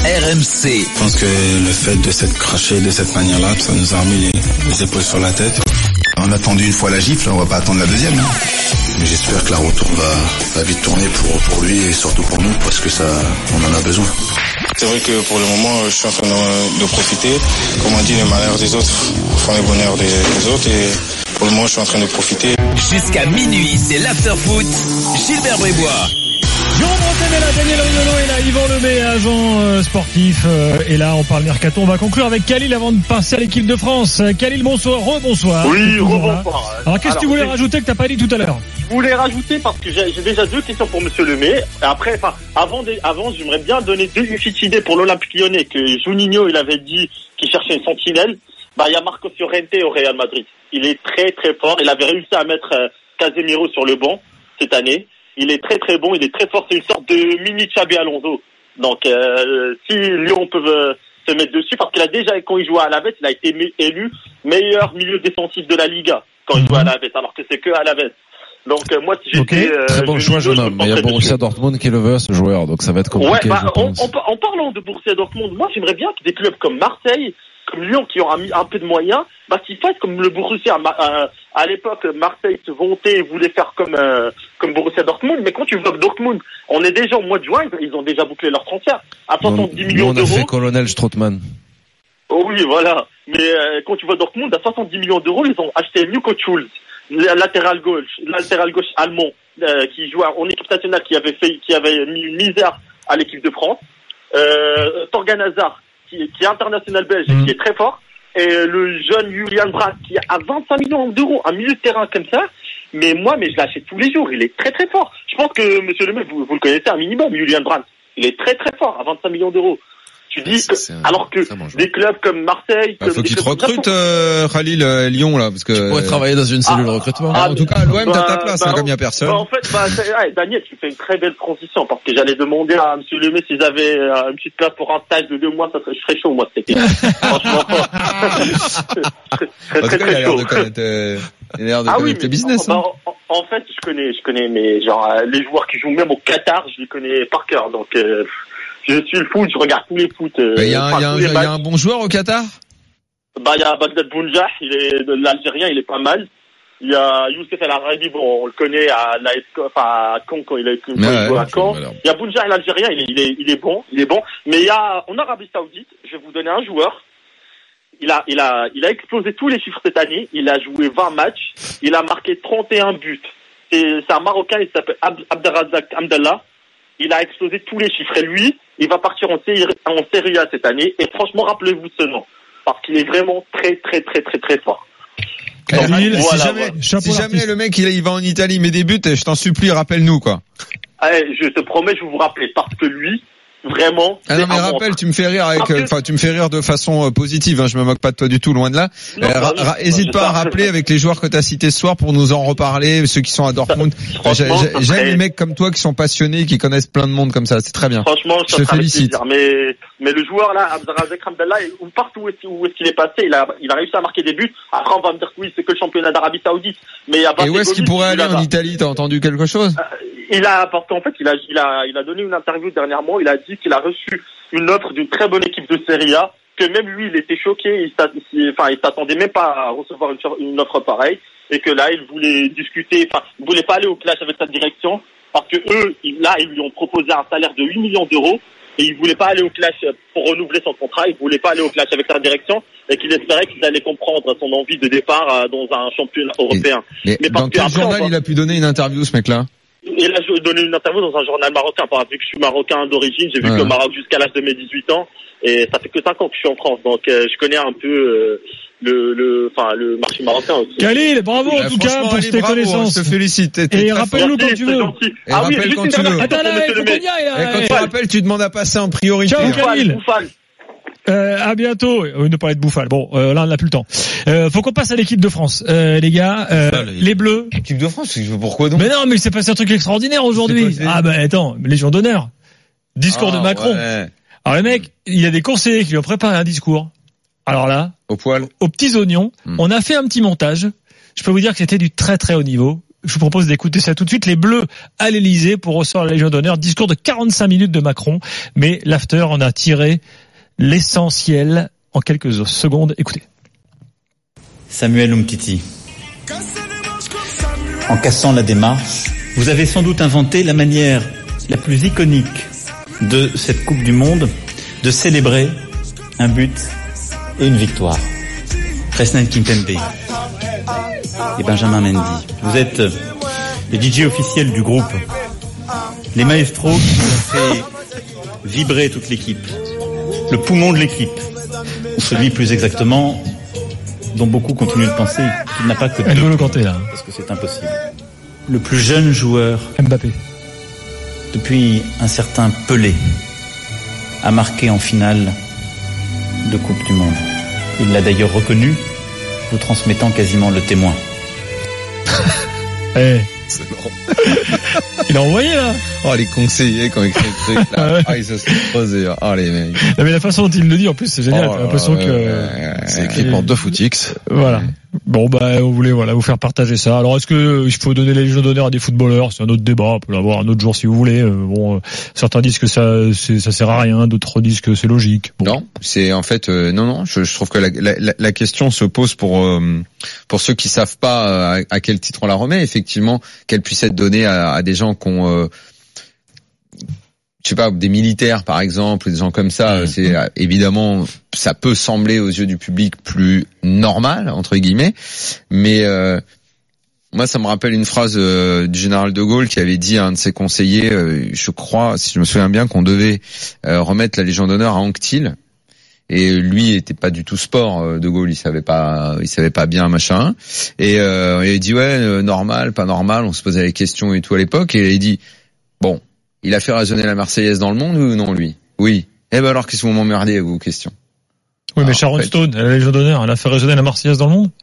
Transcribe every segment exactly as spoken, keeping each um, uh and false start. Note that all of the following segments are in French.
R M C. Je pense que le fait de s'être craché de cette manière-là, ça nous a remis les, les épaules sur la tête. On a attendu une fois la gifle, on va pas attendre la deuxième. Hein. Mais j'espère que la retourne va, va vite tourner pour, pour lui et surtout pour nous parce que ça, on en a besoin. C'est vrai que pour le moment, je suis en train de, de profiter. Comme on dit, les malheurs des autres font les bonheurs des, des autres et pour le moment, je suis en train de profiter. Jusqu'à minuit, c'est l'after-foot. Gilbert Brébois. Jérôme Bretagne est là, Daniel Riolo est là, Yvan Lemay, agent euh, sportif. Euh, et là, on parle mercato. On va conclure avec Khalil avant de passer à l'équipe de France. Khalil, bonsoir, rebonsoir. Oui, rebonsoir. Alors, qu'est-ce que tu voulais c'est... rajouter que t'as pas dit tout à l'heure? Je voulais rajouter parce que j'ai, j'ai déjà deux questions pour Monsieur Lemay. Après, enfin, avant, de, avant, j'aimerais bien donner deux petites idées pour l'Olympique Lyonnais que Juninho, il avait dit qu'il cherchait une sentinelle. Bah, il y a Marcos Llorente au Real Madrid. Il est très très fort. Il avait réussi à mettre euh, Casemiro sur le banc cette année. Il est très très bon, il est très fort, c'est une sorte de mini Xabi Alonso. Donc euh, si Lyon peut euh, se mettre dessus, parce qu'il a déjà, quand il jouait à Alaves, il a été élu meilleur milieu défensif de la Liga quand il jouait à Alaves, alors que c'est que à Alaves. Donc euh, moi si j'étais okay. euh, très bon choix jeune homme, mais il y a Borussia Dortmund qui le veut ce joueur, donc ça va être compliqué. Ouais, bah, en, en, en parlant de Borussia Dortmund, moi j'aimerais bien que des clubs comme Marseille, comme Lyon qui ont mis un peu de moyens, bah qu'ils fassent comme le Borussia. À, à l'époque, Marseille se vantait et voulait faire comme euh, comme Borussia Dortmund, mais quand tu vois que Dortmund, on est déjà au mois de juin, ils ont déjà bouclé leur transfert à soixante-dix millions d'euros. On a fait Colonel Strootman. Oh oui, voilà. Mais euh, quand tu vois Dortmund, à soixante-dix millions d'euros, ils ont acheté Nico Schulz, latéral gauche, latéral gauche allemand, euh, qui jouait en équipe nationale, qui avait fait, qui avait mis une misère à l'équipe de France. Euh, Torgan Hazard, qui, qui est international belge et mmh. qui est très fort. Et le jeune Julian Brandt qui a vingt-cinq millions d'euros, un milieu de terrain comme ça. Mais moi, mais je l'achète tous les jours. Il est très très fort. Je pense que Monsieur Lemay, vous, vous le connaissez un minimum, Julian Brandt. Il est très très fort à vingt-cinq millions d'euros. Tu dis que, un, alors que des clubs comme Marseille, bah, comme faut qu'il te recrute euh, Khalil euh, Lyon là, parce que tu pourrais travailler dans une cellule ah, recrutement. Ah, en tout cas, à l'O M, bah, t'as ta place, bah, hein, comme il y a personne. Bah, en fait, bah, ouais, Daniel, tu fais une très belle transition parce que j'allais demander à Monsieur Lemay s'ils avaient euh, une petite place pour un stage de deux mois, ça serait, je serais chaud, moi, c'était. Franchement, très, très, très, très chaud. Il a l'air de ah connaître oui, le business. Bah, hein. en, en fait, je connais, je connais, mais genre les joueurs qui jouent même au Qatar, je les connais par cœur, donc. Euh, Je suis le foot, je regarde tous les foot. Il euh, y a, un, y a, un, y a un bon joueur au Qatar. Bah il y a Bagdad Bounjah, il est de l'Algérien, il est pas mal. Il y a Youssef El Arabi, bon on le connaît à la enfin à Caen quand il a quand ouais, il joue à Caen. Il y a Bounjah l'Algérien, il est il est il est bon, il est bon. Mais il y a en Arabie Saoudite, je vais vous donner un joueur. Il a il a il a explosé tous les chiffres cette année. Il a joué vingt matchs, il a marqué trente et un buts. C'est c'est un Marocain, il s'appelle Abd, Abdelrazak Amdallah. Il a explosé tous les chiffres et lui, il va partir en série, en série A cette année. Et franchement, rappelez-vous de ce nom. Parce qu'il est vraiment très, très, très, très, très fort. Donc, Khalil, voilà, si jamais, voilà. si jamais le mec, il, il va en Italie, mais débute, je t'en supplie, rappelle-nous, quoi. Allez, je te promets, je vais vous rappeler. Parce que lui, vraiment. Ah non, mais rappelle, tu me fais rire avec, enfin, que... tu me fais rire de façon euh, positive, hein, je me moque pas de toi du tout, loin de là. Non, euh, ra- ra- hésite pas à rappeler avec les joueurs que t'as cités ce soir pour nous en reparler, ceux qui sont à Dortmund. J'ai, j'ai, j'aime les mecs comme toi qui sont passionnés, qui connaissent plein de monde comme ça, c'est très bien. Franchement, je te félicite. Mais, mais le joueur là, Abdelrazak Amdallah, partout où est-ce, où est-ce qu'il est passé, il a, il a réussi à marquer des buts. Après, on va me dire que oui, c'est que le championnat d'Arabie Saoudite. Mais il y a pas. Et où est-ce qu'il pourrait aller en Italie? T'as entendu quelque chose? Il a, parce qu'en fait, il a, il a, il a donné une interview dernièrement. Il a dit qu'il a reçu une offre d'une très bonne équipe de Serie A, que même lui, il était choqué. Il s'attendait, enfin, il s'attendait même pas à recevoir une, une offre pareille, et que là, il voulait discuter. Enfin, il voulait pas aller au clash avec sa direction, parce que eux, là, ils lui ont proposé un salaire de huit millions d'euros, et il voulait pas aller au clash pour renouveler son contrat. Il voulait pas aller au clash avec sa direction, et qu'il espérait qu'ils allaient comprendre son envie de départ dans un championnat européen. Et, et Mais dans quel journal il a pu donner une interview, ce mec-là? Il a donné une interview dans un journal marocain, parce que je suis marocain d'origine, j'ai vécu ouais. au Maroc jusqu'à l'âge de mes dix-huit ans, et ça fait que cinq ans que je suis en France, donc euh, je connais un peu euh, le, le, enfin le marché marocain aussi. Khalil, bravo en tout cas pour tes connaissances. Je te félicite. T'es, t'es et rappelle-nous quand tu veux. Et ah oui, rappelle quand tu veux. Attends, là, et quand tu rappelles, tu demandes à passer en priorité. Ciao Khalil. Euh, à bientôt. Euh, ne pas être bouffal. Bon, euh, là on n'a plus le temps. Euh, faut qu'on passe à l'équipe de France, euh, les gars. Euh, ça, les... les Bleus. L'équipe de France. Pourquoi donc? Mais non, mais il s'est passé un truc extraordinaire aujourd'hui. Ah bah attends, Légion d'honneur. Discours ah, de Macron. Ouais. Alors le mec, il y a des conseillers qui lui ont préparé un discours. Alors là, au poil, aux petits oignons, mmh. on a fait un petit montage. Je peux vous dire que c'était du très très haut niveau. je vous propose d'écouter ça tout de suite. Les Bleus à l'Elysée pour recevoir la Légion d'honneur. Discours de quarante-cinq minutes de Macron, mais l'after en a tiré l'essentiel en quelques secondes. Écoutez. Samuel Umtiti, en cassant la démarche, vous avez sans doute inventé la manière la plus iconique de cette Coupe du Monde de célébrer un but et une victoire. Presnel Kimpembe et Benjamin Mendy, vous êtes les D J officiels du groupe, les maestros qui ont fait vibrer toute l'équipe, le poumon de l'équipe, ou celui plus exactement dont beaucoup continuent de penser qu'il n'a pas que deux. N'Golo Kanté, là. Parce que c'est impossible. Le plus jeune joueur Mbappé depuis un certain Pelé a marqué en finale de Coupe du Monde. Il l'a d'ailleurs reconnu, vous transmettant quasiment le témoin. Eh, c'est bon. Il a envoyé là. Oh les conseillers quand ils écrivent le truc là. Ah ils se sont creusés. Oh les mecs. Non, mais la façon dont il le dit en plus c'est génial. Oh, J'ai l'impression euh, que euh, c'est écrit pour deux footix. Voilà. Bon bah on voulait voilà vous faire partager ça. Alors est-ce que il faut donner les Légion d'honneur à des footballeurs? C'est un autre débat. On peut l'avoir un autre jour si vous voulez. Euh, bon euh, certains disent que ça c'est, ça sert à rien, d'autres disent que c'est logique. Bon. Non, c'est en fait euh, non non. Je, je trouve que la, la, la question se pose pour euh, pour ceux qui savent pas à, à quel titre on la remet. Effectivement, qu'elle puisse être donnée à, à des gens qui ont euh, je sais pas, des militaires par exemple, des gens comme ça, c'est évidemment ça peut sembler aux yeux du public plus normal entre guillemets, mais euh, moi ça me rappelle une phrase euh, du général de Gaulle qui avait dit à un de ses conseillers, euh, je crois, si je me souviens bien, qu'on devait euh, remettre la Légion d'honneur à Anquetil. Et lui était pas du tout sport, euh, de Gaulle, il savait pas, il savait pas bien machin. Et euh, il a dit ouais, euh, normal, pas normal. On se posait les questions et tout à l'époque. Et il a dit bon. Il a fait résonner la Marseillaise dans le monde ou non, lui? Oui. Eh ben alors, qu'est-ce que vous m'emmerdez avec vos questions? Oui, alors, mais Sharon en fait... Stone, elle a la Légion d'honneur, elle a fait résonner la Marseillaise dans le monde?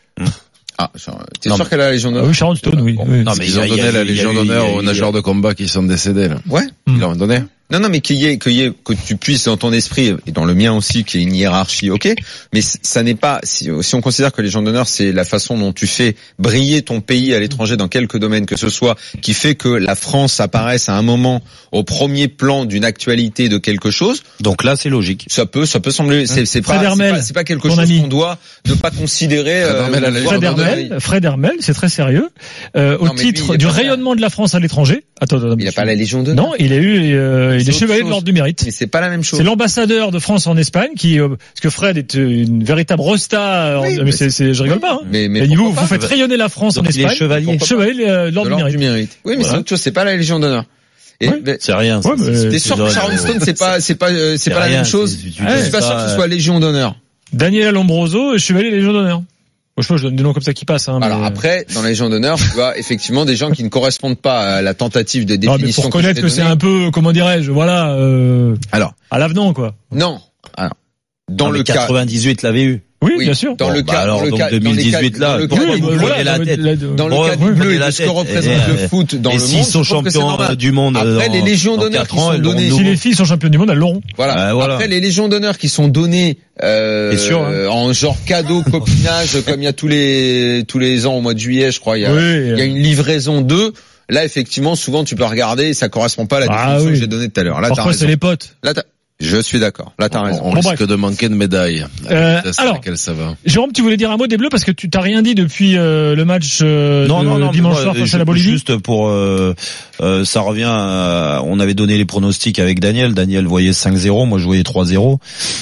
Ah, t'es non, sûr mais... qu'elle a la Légion d'honneur? Ah oui, Sharon Stone, oui. Bon. oui. Non, mais ils ont donné la Légion d'honneur aux nageurs de combat qui sont décédés, là. Ouais. Ils l'ont donné. Non, non, mais qu'il y ait, qu'il y ait, que tu puisses dans ton esprit et dans le mien aussi qu'il y ait une hiérarchie, ok. Mais ça n'est pas, si, si on considère que les Légion d'honneur c'est la façon dont tu fais briller ton pays à l'étranger dans quelques domaines que ce soit, qui fait que la France apparaisse à un moment au premier plan d'une actualité de quelque chose. Donc là, c'est logique. Ça peut, ça peut sembler, c'est, c'est pas, c'est pas, c'est pas quelque chose ami. qu'on doit ne pas considérer. Euh, Fred Hermel, Fred Hermel, c'est très sérieux. Euh, au non, titre lui, du rayonnement de la France à l'étranger. Attends, attends, il n'a pas la Légion d'honneur. Non, il a eu, euh, il est chevalier de l'ordre du mérite. Mais c'est pas la même chose. C'est l'ambassadeur de France en Espagne qui, euh, parce que Fred est une véritable rosta. Oui, en, mais c'est, c'est, je rigole pas. Hein. Mais, mais vous, vous faites rayonner la France donc en Espagne. Il est chevalier. Chevalier de l'ordre du mérite. mérite. Oui, mais voilà. C'est autre chose. C'est pas la Légion d'honneur. Et ouais. Mais, c'est rien. Ouais, c'est, t'es sûr que Sharon Stone c'est pas, c'est pas, c'est, c'est pas rien, la même chose. Je suis pas sûr que ce soit Légion d'honneur. Daniel Lombroso, chevalier Légion d'honneur. Bon, je sais pas, je donne des noms comme ça qui passent. Hein, alors mais... après, dans la Légion d'honneur, tu vois effectivement des gens qui ne correspondent pas à la tentative de définition. Non, mais pour reconnaître que, que c'est un peu, comment dirais-je, voilà. Euh, alors, à l'avenant, quoi. Non. Alors, dans non, le cas. quatre-vingt-dix-huit l'avait eu. Oui, oui, bien sûr. Dans bon, le bah cas, alors, dans le donc cas, deux mille dix-huit dans là, le cas, oui, dans le cas, voilà, la tête. Dans le cas du bleu et de ce que représente le foot dans le monde. Et s'ils sont champions du monde. Après, les Légions d'honneur qui sont données. Si les filles sont championnes du monde, elles l'auront. Voilà. Après, les Légions d'honneur qui sont données, euh, en genre cadeau, copinage, comme il y a tous les, tous les ans au mois de juillet, je crois, il y a, il y a une livraison d'eux. Là, effectivement, souvent, tu peux regarder et ça correspond pas à la définition que j'ai donnée tout à l'heure. Là, t'as raison. Parfois, c'est les potes. Là, t'as... Je suis d'accord. Là, t'as on, raison. On bon, risque bref. de manquer de médailles. Euh, alors, ça va. Jérôme, tu voulais dire un mot des Bleus parce que tu t'as rien dit depuis euh, le match euh, non, de non, non, dimanche soir face à la Bolivie. Juste pour, euh, euh, ça revient. À, on avait donné les pronostics avec Daniel. Daniel voyait cinq zéro, moi je voyais trois zéro.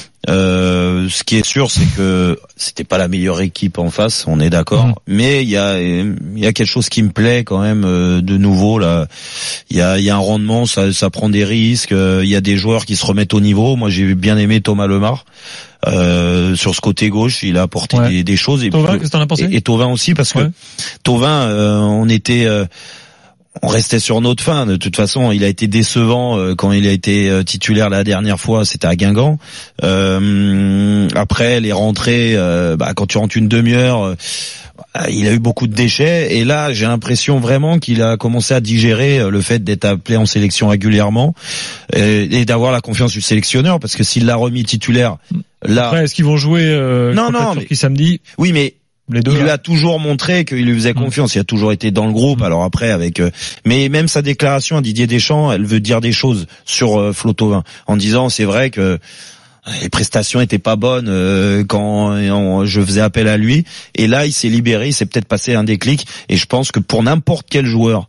Euh, ce qui est sûr, c'est que c'était pas la meilleure équipe en face, on est d'accord. Mmh. Mais il y a, il y a quelque chose qui me plaît quand même euh, de nouveau là. Il y a, il y a un rendement, ça, ça prend des risques. Il euh, y a des joueurs qui se remettent au niveau. Moi, j'ai bien aimé Thomas Lemar euh, sur ce côté gauche. Il a apporté ouais. des, des choses. Et Thauvin, qu'est-ce que t'en as pensé ? Et, et Thauvin aussi, parce que ouais. Thauvin, euh, on était. Euh, On restait sur notre fin. De toute façon, il a été décevant euh, quand il a été euh, titulaire la dernière fois. C'était à Guingamp. Euh, après, les rentrées, euh, bah, quand tu rentres une demi-heure, euh, il a eu beaucoup de déchets. Et là, j'ai l'impression vraiment qu'il a commencé à digérer euh, le fait d'être appelé en sélection régulièrement et, et d'avoir la confiance du sélectionneur. Parce que s'il l'a remis titulaire, là. Après, est-ce qu'ils vont jouer euh, non, non, mais... qui samedi ? Oui, mais Les deux, il là. lui a toujours montré qu'il lui faisait confiance. Il a toujours été dans le groupe. Alors après, avec, euh, mais même sa déclaration à Didier Deschamps, elle veut dire des choses sur euh, Flo Thauvin, en disant c'est vrai que les prestations étaient pas bonnes euh, quand on, je faisais appel à lui. Et là, il s'est libéré, il s'est peut-être passé un déclic. Et je pense que pour n'importe quel joueur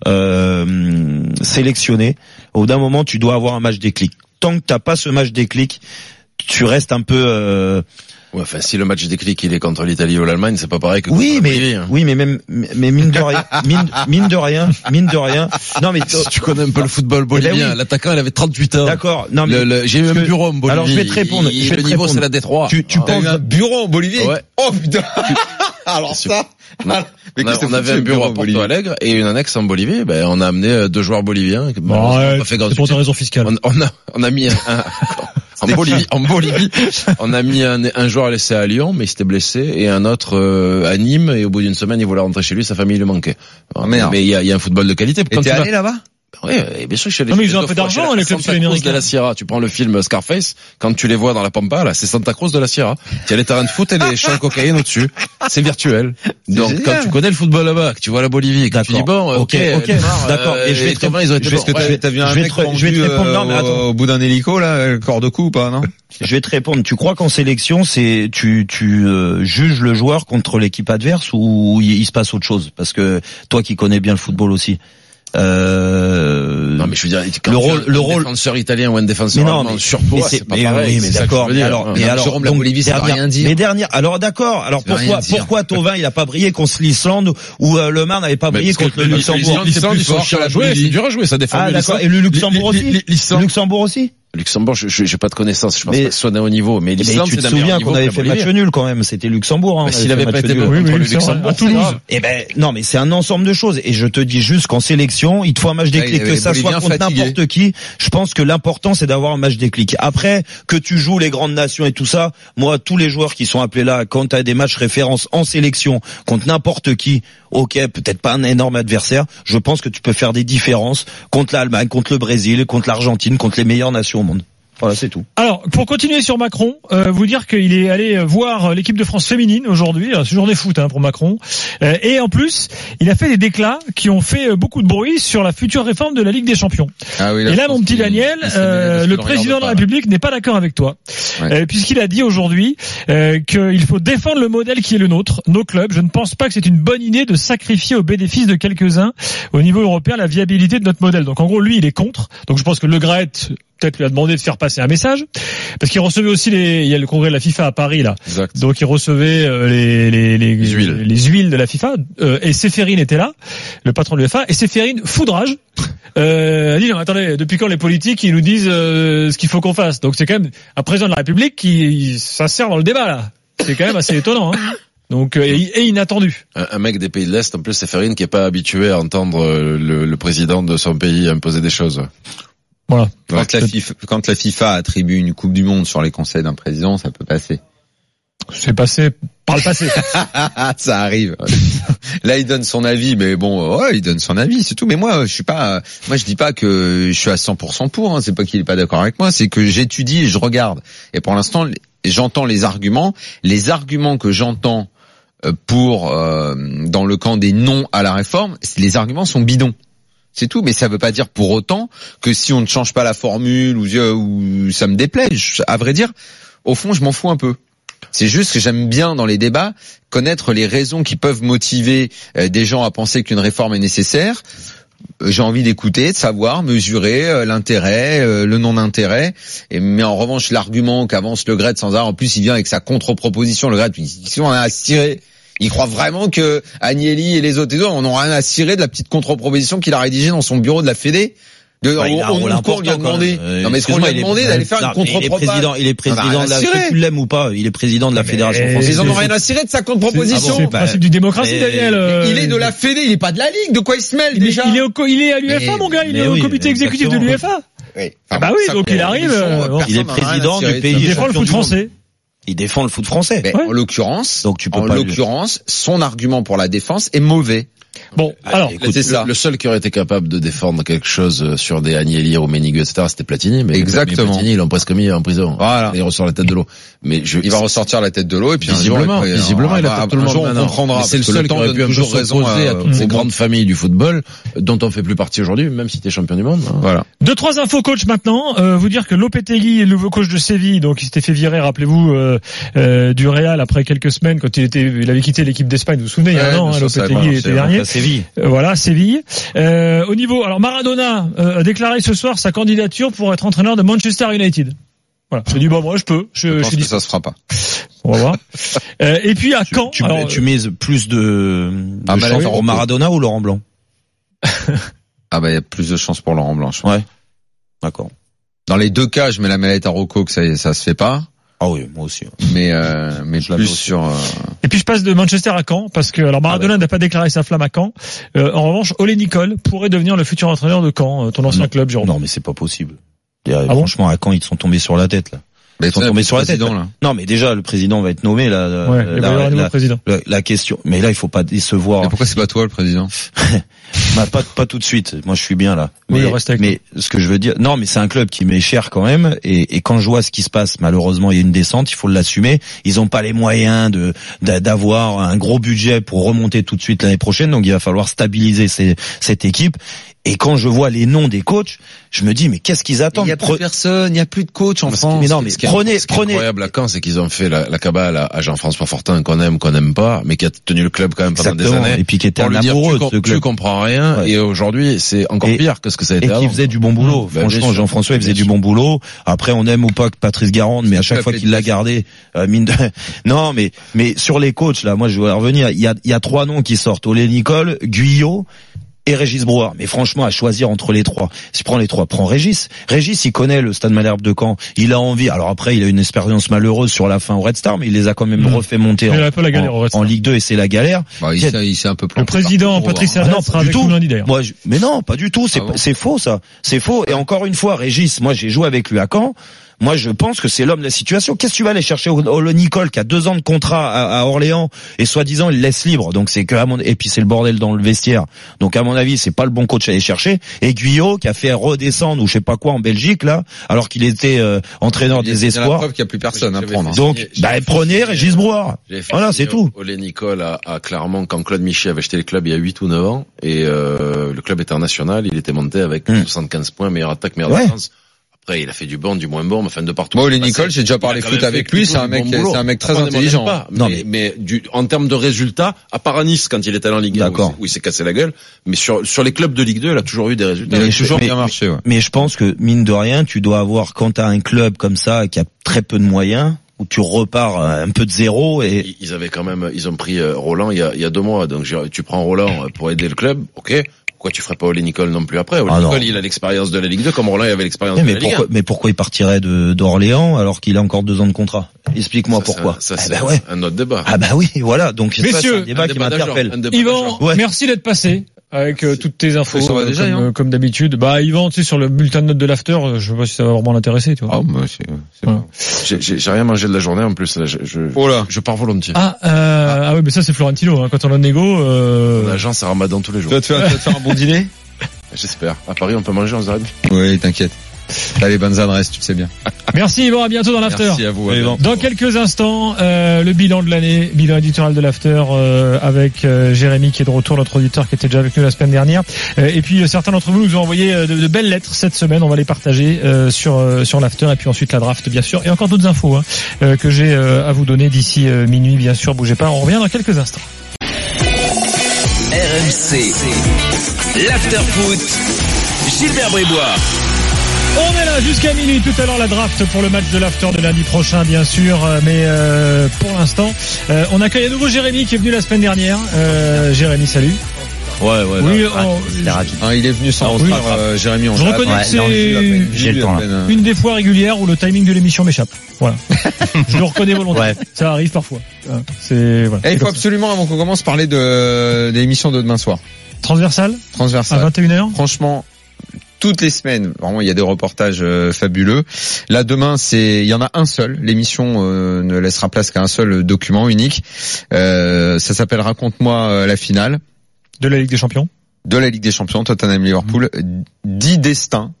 euh, sélectionné, au bout d'un moment, tu dois avoir un match déclic. Tant que t'as pas ce match déclic, tu restes un peu. Euh, Ouais, enfin, si le match déclic il est contre l'Italie ou l'Allemagne, c'est pas pareil que contre oui, la mais Bolivie, hein. oui, mais même, mais mine de rien, mine, mine de rien, mine de rien. Non, mais si tu connais un peu le football bolivien, eh ben oui. L'attaquant il avait trente-huit ans. D'accord. Non, mais le, le, j'ai eu un bureau en Bolivie. Alors je vais te répondre. Il, je vais le te niveau répondre. c'est la Détroit. Tu, tu ah, penses un bureau en Bolivie? Ouais. Oh putain. Alors ça. Non. Mais on, a, on avait un bureau à Porto Alegre et une annexe en Bolivie. Ben, on a amené deux joueurs boliviens. Bon, ouais, c'est pour des raisons fiscales. On, on a, on a mis un, un en Bolivie, en Bolivie, on a mis un, un joueur laissé à Lyon, mais il s'était blessé, et un autre euh, à Nîmes, et au bout d'une semaine, il voulait rentrer chez lui, sa famille le manquait. Oh, merde. Mais il y a, il y a un football de qualité. Et t'es allé là-bas? Oui, bien sûr, je suis allé. Non, mais ils ont un peu d'argent, les clubs sud-américains. de la Sierra. Tu prends le film Scarface, quand tu les vois dans la Pampa, là, c'est Santa Cruz de la Sierra. Tu as les terrains de foot et les champs de cocaïne au-dessus. C'est virtuel. Donc, génial. Quand tu connais le football là-bas, que tu vois la Bolivie, que tu dis bon, ok, ok, d'accord. Euh, et je vais te ils ont été Est-ce que ouais. t'as vu un je vais mec te, pendu, je vais te répondre, euh, non, mais attends. au bout d'un hélico, là, le corps de coup ou pas, non? Je vais te répondre. Tu crois qu'en sélection, c'est tu tu euh, juges le joueur contre l'équipe adverse ou il, il se passe autre chose? Parce que toi qui connais bien le football aussi. Euh, non mais je veux dire, quand le rôle, un le rôle, défenseur italien ou un défenseur allemand sur toi, c'est pas mais pareil. Oui, mais d'accord. Mais alors, mais alors, Jérôme, la Bolivie, ça veut rien dire. Mais dernière, alors d'accord. Alors pourquoi, pourquoi Thauvin il a pas brillé contre l'Islande ou euh, Le Mar n'avait pas brillé contre le Luxembourg? L'Islande, ils sont chers à jouer, c'est dur à jouer, ça défend. Ah d'accord. Et le Luxembourg aussi. Le Luxembourg aussi. Luxembourg, je j'ai pas de connaissances, je pense mais, pas que ce soit d'un haut niveau, mais l'Islande, tu te souviens qu'on avait fait match nul quand même, c'était Luxembourg. Hein, s'il avait pas été nul. contre oui, oui, le Luxembourg, à Toulouse. Eh ben non, mais c'est un ensemble de choses. Et je te dis juste qu'en sélection, il te faut un match déclic, que ça soit contre n'importe qui. Je pense que l'important c'est d'avoir un match déclic. Après, que tu joues les grandes nations et tout ça, moi tous les joueurs qui sont appelés là, quand tu as des matchs références en sélection contre n'importe qui, ok, peut-être pas un énorme adversaire, je pense que tu peux faire des différences contre l'Allemagne, contre le Brésil, contre l'Argentine, contre les meilleures nations au monde. Voilà, c'est tout. Alors, pour continuer sur Macron, euh, vous dire qu'il est allé voir l'équipe de France féminine aujourd'hui, c'est journée foot hein, pour Macron, euh, et en plus, il a fait des déclats qui ont fait beaucoup de bruit sur la future réforme de la Ligue des Champions. Ah oui, là, et là, mon petit Daniel, euh, le président de la République n'est pas d'accord avec toi, ouais. euh, puisqu'il a dit aujourd'hui euh, qu'il faut défendre le modèle qui est le nôtre, nos clubs. Je ne pense pas que c'est une bonne idée de sacrifier au bénéfice de quelques-uns au niveau européen la viabilité de notre modèle. Donc en gros, lui, il est contre. Donc je pense que Le Graët peut-être lui a demandé de faire passer un message, parce qu'il recevait aussi les, il y a le congrès de la FIFA à Paris là, exact. Donc il recevait euh, les, les, les, les, huiles. les huiles de la FIFA, euh, et Séphérine était là, le patron de l'UEFA, et Séphérine, foudrage, euh, a dit non, attendez, depuis quand les politiques ils nous disent euh, ce qu'il faut qu'on fasse? Donc c'est quand même un président de la République qui s'insère dans le débat là, c'est quand même assez étonnant. Hein. Donc et, et inattendu. Un, un mec des pays de l'Est, en plus Séphérine qui est pas habitué à entendre le, le président de son pays imposer des choses. Voilà. Quand la, FIFA, quand la FIFA attribue une Coupe du Monde sur les conseils d'un président, ça peut passer. C'est passé par le passé. Ça arrive. Là, il donne son avis, mais bon, ouais, il donne son avis, c'est tout. Mais moi, je suis pas, moi, je dis pas que je suis à cent pour cent pour. Hein. C'est pas qu'il est pas d'accord avec moi, c'est que j'étudie et je regarde. Et pour l'instant, j'entends les arguments. Les arguments que j'entends pour euh, dans le camp des non à la réforme, les arguments sont bidons. C'est tout, mais ça veut pas dire pour autant que si on ne change pas la formule ou, ou ça me déplaît. Je, à vrai dire, au fond, je m'en fous un peu. C'est juste que j'aime bien dans les débats connaître les raisons qui peuvent motiver euh, des gens à penser qu'une réforme est nécessaire. Euh, j'ai envie d'écouter, de savoir, mesurer euh, l'intérêt, euh, le non-intérêt. Et mais en revanche, l'argument qu'avance Le Graët sans arrêt, en plus, il vient avec sa contre-proposition. Le Graët, si on a à se tirer. Il croit vraiment que Agnelli et les autres, et autres, on n'a rien à cirer de la petite contre-proposition qu'il a rédigée dans son bureau de la Fédé. De, bah, on, on, on lui a demandé. Euh, non mais est-ce qu'on lui a demandé d'aller faire non, une contre-proposition? Il est président, il est président de la, que tu l'aimes ou pas, il est président de la Fédération française. Ils en ont rien à cirer de sa contre-proposition. C'est le principe du démocratie, Daniel. Euh... Il est de la Fédé, il est pas de la Ligue. De quoi il se mêle il déjà? Il est au, il est à l'UEFA, mon gars. Il est au comité exécutif de l'UEFA. Oui. Ah bah oui, donc il arrive. Il est président du pays. Il défend le foot français. Il défend le foot français. Mais ouais. En l'occurrence, donc tu peux en pas l'occurrence, lui... son argument pour la défense est mauvais. Bon, alors, écoute, c'est ça. Le seul qui aurait été capable de défendre quelque chose sur des Agnelli, Rummenigge, et cetera, c'était Platini. Mais exactement. Platini, ils l'ont presque mis en prison. Voilà. Il ressort la tête de l'eau. Mais je, il va ressortir la tête de l'eau et puis visiblement, après, visiblement, il a tête tout le monde. On comprendra. C'est le seul qui aurait pu un peu s'opposer à toutes ces grandes familles du football, dont on fait plus partie aujourd'hui, même si t'es champion du monde. Voilà. Deux, trois infos coach maintenant. Euh, vous dire que Lopetegui est le nouveau coach de Séville, donc il s'était fait virer, rappelez-vous, euh, euh, du Real après quelques semaines quand il était, il avait quitté l'équipe d'Espagne. Vous vous souvenez, il y a un an, Lopetegui était dernier. Séville. Voilà, Séville. Euh, au niveau, alors Maradona euh, a déclaré ce soir sa candidature pour être entraîneur de Manchester United. Voilà, je dis bon, moi je peux. Je, je, je pense que dis ça se fera pas. On va voir. euh, et puis à tu, Caen, tu, alors, tu mises plus de, de ah bah chance pour Maradona ou Laurent Blanc? Ah bah il y a plus de chances pour Laurent Blanc. Ouais. D'accord. Dans les deux cas, je mets la mallette à Rocco que ça, ça se fait pas. Ah oui, moi aussi. Mais euh, mais je plus sur. Euh... Et puis je passe de Manchester à Caen parce que alors Maradona ah ouais. n'a pas déclaré sa flamme à Caen. Euh, en revanche, Ole Nicole pourrait devenir le futur entraîneur de Caen, ton ancien non, club, Jérôme. Non, mais c'est pas possible. Et, ah franchement, bon à Caen, ils sont tombés sur la tête là. Mais ils sont tombés sur la tête. Là. Non, mais déjà le président va être nommé là. Ouais, la, il va y avoir un nouveau président. La, la question. Mais là, il faut pas décevoir. Mais pourquoi c'est pas toi le président? Bah, pas pas tout de suite. Moi, je suis bien là. Mais, oui, reste avec mais ce que je veux dire, non, mais c'est un club qui m'est cher quand même. Et, et quand je vois ce qui se passe, malheureusement, il y a une descente. Il faut l'assumer. Ils ont pas les moyens de d'avoir un gros budget pour remonter tout de suite l'année prochaine. Donc, il va falloir stabiliser ces, cette équipe. Et quand je vois les noms des coachs, je me dis mais qu'est-ce qu'ils attendent? Il n'y a plus de personne, il n'y a plus de coach en France. Mais non, mais ce qui est, prenez, ce qui est prenez. incroyable à Caen, c'est qu'ils ont fait la, la cabale à, à Jean-François Fortin qu'on aime, qu'on n'aime pas, mais qui a tenu le club quand même pendant Exactement. des années. Et puis qui était un amoureux de ce club. Tu comprends rien. Ouais. Et aujourd'hui, c'est encore et, pire que ce que ça a été avant. Et qui faisait du bon boulot. Mmh. Franchement, ben, Jean-François, il faisait du bon boulot. Après, on aime ou pas que Patrice Garande, mais à chaque fois qu'il l'a gardé, euh, mine de... Non, mais mais sur les coachs là, moi je voulais revenir. Il y a il y a trois noms qui sortent: Ole Nicole, Guyot et Régis Brouard. Mais franchement, à choisir entre les trois, si tu prends les trois, prends Régis. Régis, il connaît le Stade Malherbe de Caen. Il a envie. Alors après, il a une expérience malheureuse sur la fin au Red Star, mais il les a quand même mmh. refait monter en, en, en Ligue deux et c'est la galère. Bah, il, il s'est un peu planté. Le président Patrice Herrera sera avec nous lundi d'ailleurs. Moi, je, mais non, pas du tout. C'est ah bon c'est faux ça. C'est faux. Et encore une fois, Régis, moi j'ai joué avec lui à Caen. Moi, je pense que c'est l'homme de la situation. Qu'est-ce que tu vas aller chercher Ole Nicole qui a deux ans de contrat à, à Orléans et soi-disant il laisse libre. Donc c'est que à mon et puis c'est le bordel dans le vestiaire. Donc à mon avis, c'est pas le bon coach à aller chercher. Et Guyot qui a fait redescendre ou je sais pas quoi en Belgique là, alors qu'il était euh, entraîneur il des espoirs. C'est la preuve qu'il y a plus personne à prendre. Donc bah prenez Régis Brouard. Voilà, c'est tout. Ole Nicole a, a clairement quand Claude Michet avait acheté le club il y a huit ou neuf ans et euh, le club était en national, il était monté avec hum. soixante-quinze points, meilleure attaque, meilleure ouais. défense. Après, il a fait du bon, du moins bon, mais enfin de partout. Moi, Ole Nicole, j'ai déjà parlé foot avec lui, c'est un mec, bon c'est un mec très intelligent. Pas, non, mais, mais du, en termes de résultats, à part à Nice, quand il était allé en Ligue un, où, où il s'est cassé la gueule, mais sur, sur les clubs de Ligue deux, il a toujours eu des résultats. Mais il a toujours mais, bien marché, ouais. Mais je pense que, mine de rien, tu dois avoir, quand t'as un club comme ça, qui a très peu de moyens, où tu repars un peu de zéro et... Ils avaient quand même, ils ont pris Roland il y a, il y a deux mois, donc tu prends Roland pour aider le club, ok. Pourquoi tu ferais pas Ole Nicole non plus après? Ole ah Nicole, non. il a l'expérience de la Ligue deux, comme Roland il avait l'expérience mais de mais la Ligue pourquoi, un. Mais pourquoi il partirait de d'Orléans alors qu'il a encore deux ans de contrat? Explique-moi ça, pourquoi. Ça, ça eh c'est ben ouais. un autre débat. Ah bah oui, voilà. Donc messieurs, ça, c'est un débat un qui m'interpelle. Yvan, ouais. merci d'être passé. Avec euh, toutes tes infos, ça va déjà, comme, euh, comme d'habitude. Bah, Yvan, tu sais, sur le bulletin de notes de l'after, je sais pas si ça va vraiment l'intéresser, tu vois. Ah, bah, c'est, c'est voilà. J'ai, j'ai, j'ai rien mangé de la journée, en plus, là, je, je, oh là. je pars volontiers. Ah, euh, ah. ah ouais, mais ça, c'est Florentino, hein, quand on a un négo, euh... L'agent, c'est Ramadan tous les jours. Tu vas te faire, tu vas te faire un bon dîner? J'espère. À Paris, on peut manger onze heures trente. Oui, t'inquiète. T'as les bonnes adresses, tu le sais bien. Merci Yvan, à bientôt dans l'after. Merci à vous. À dans bientôt. Quelques instants, euh, le bilan de l'année, bilan éditorial de l'after euh, avec euh, Jérémy qui est de retour, notre auditeur qui était déjà avec nous la semaine dernière. Euh, et puis euh, certains d'entre vous nous ont envoyé euh, de, de belles lettres cette semaine, on va les partager euh, sur euh, sur l'after et puis ensuite la draft bien sûr et encore d'autres infos hein, euh, que j'ai euh, à vous donner d'ici euh, minuit bien sûr. Bougez pas, on revient dans quelques instants. R M C, l'after foot, Gilbert Bribois. On est là jusqu'à minuit, tout à l'heure la draft pour le match de l'after de lundi prochain bien sûr, mais euh, pour l'instant euh, on accueille à nouveau Jérémy qui est venu la semaine dernière. euh, Jérémy, salut. Ouais, ouais, oui, bah, on... c'était rapide. Ah, il est venu sans oui, euh, Jérémy. On je reconnais que c'est ouais, j'ai le temps, une des fois régulières où le timing de l'émission m'échappe. Voilà. Je le reconnais volontairement. Ouais. Ça arrive parfois. C'est, voilà. Et il faut absolument, avant qu'on commence, parler de, de l'émission de demain soir. Transversal? Transversal. À vingt et une heures? Franchement, toutes les semaines. Vraiment, il y a des reportages euh, fabuleux. Là, demain, c'est, il y en a un seul. L'émission euh, ne laissera place qu'à un seul document unique. Euh, ça s'appelle Raconte-moi euh, la finale de la Ligue des Champions. De la Ligue des Champions, Tottenham Liverpool. Mmh. Dix destins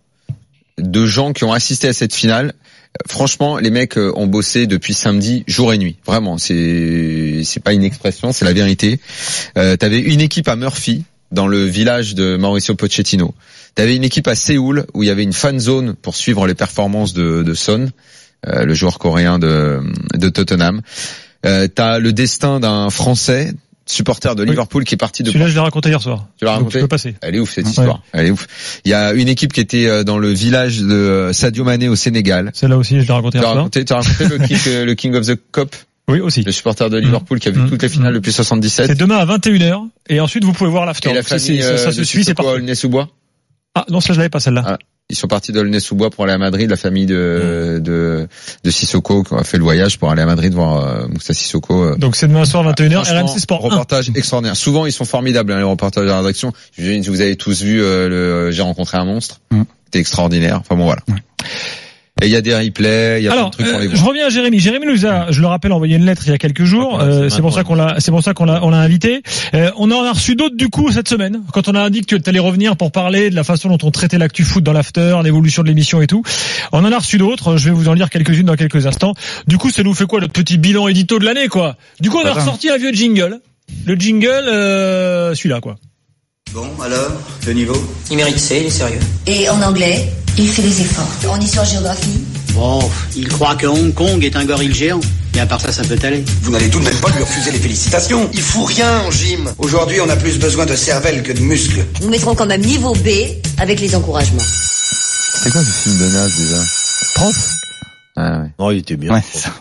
de gens qui ont assisté à cette finale. Franchement, les mecs ont bossé depuis samedi, jour et nuit. Vraiment, c'est c'est pas une expression, c'est la vérité. Euh, t'avais une équipe à Murphy, dans le village de Mauricio Pochettino. T'avais une équipe à Séoul où il y avait une fan zone pour suivre les performances de, de Son, euh, le joueur coréen de, de Tottenham. Euh, t'as le destin d'un Français, supporter de Liverpool, oui, qui est parti de... Celui-là, je l'ai raconté hier soir. Tu l'as raconté? Tu peux passer. Elle est ouf, cette histoire. Ouais. Elle est ouf. Il y a une équipe qui était dans le village de Sadio Mané au Sénégal. Celle-là aussi, je l'ai raconté hier soir. Tu as raconté le king, le King of the Cup? Oui, aussi. Le supporter de Liverpool mmh. qui a vu mmh. toutes les finales depuis soixante-dix-sept. C'est demain à vingt et une heures. Et ensuite, vous pouvez voir l'after. Et la famille, ça, ça, ça se suit, c'est parfait. Aulnay-sous-Bois. Ah, non, ça, je l'avais pas, celle-là. Ah, ils sont partis d'Aulnay-sous-Bois pour aller à Madrid. La famille de, mmh. de, de Sissoko qui a fait le voyage pour aller à Madrid voir euh, Moussa Sissoko. Donc, c'est demain soir, vingt et une heures, R M C Sport. Reportage extraordinaire. Souvent, ils sont formidables, hein, les reportages de la rédaction. Vous avez tous vu, euh, le, J'ai rencontré un monstre. Mmh. C'était extraordinaire. Enfin bon, voilà. Mmh. Et il y a des replays, il y a Alors, plein de trucs pour les voir. Je reviens à Jérémy. Jérémy nous a, je le rappelle, envoyé une lettre il y a quelques jours. Ah, euh, c'est pour ça qu'on l'a, c'est pour ça qu'on l'a, on l'a invité. Euh, on en a reçu d'autres du coup cette semaine. Quand on a dit que tu allais revenir pour parler de la façon dont on traitait l'actu foot dans l'after, l'évolution de l'émission et tout. On en a reçu d'autres. Je vais vous en lire quelques-unes dans quelques instants. Du coup, ça nous fait quoi notre petit bilan édito de l'année, quoi. Du coup, on a ressorti un vieux jingle. Le jingle, euh, celui-là, quoi. Bon, alors, le niveau? Il mérite C, il est sérieux. Et en anglais, il fait des efforts. En histoire-géographie? Bon, il croit que Hong Kong est un gorille géant. Et à part ça, ça peut aller. Vous n'allez tout de même pas lui refuser les félicitations. Il fout rien en gym. Aujourd'hui, on a plus besoin de cervelle que de muscles. Nous mettrons quand même niveau B avec les encouragements. C'est quoi ce film de naze déjà? Prof? Ah ouais. Non, il était bien. Ouais, ça.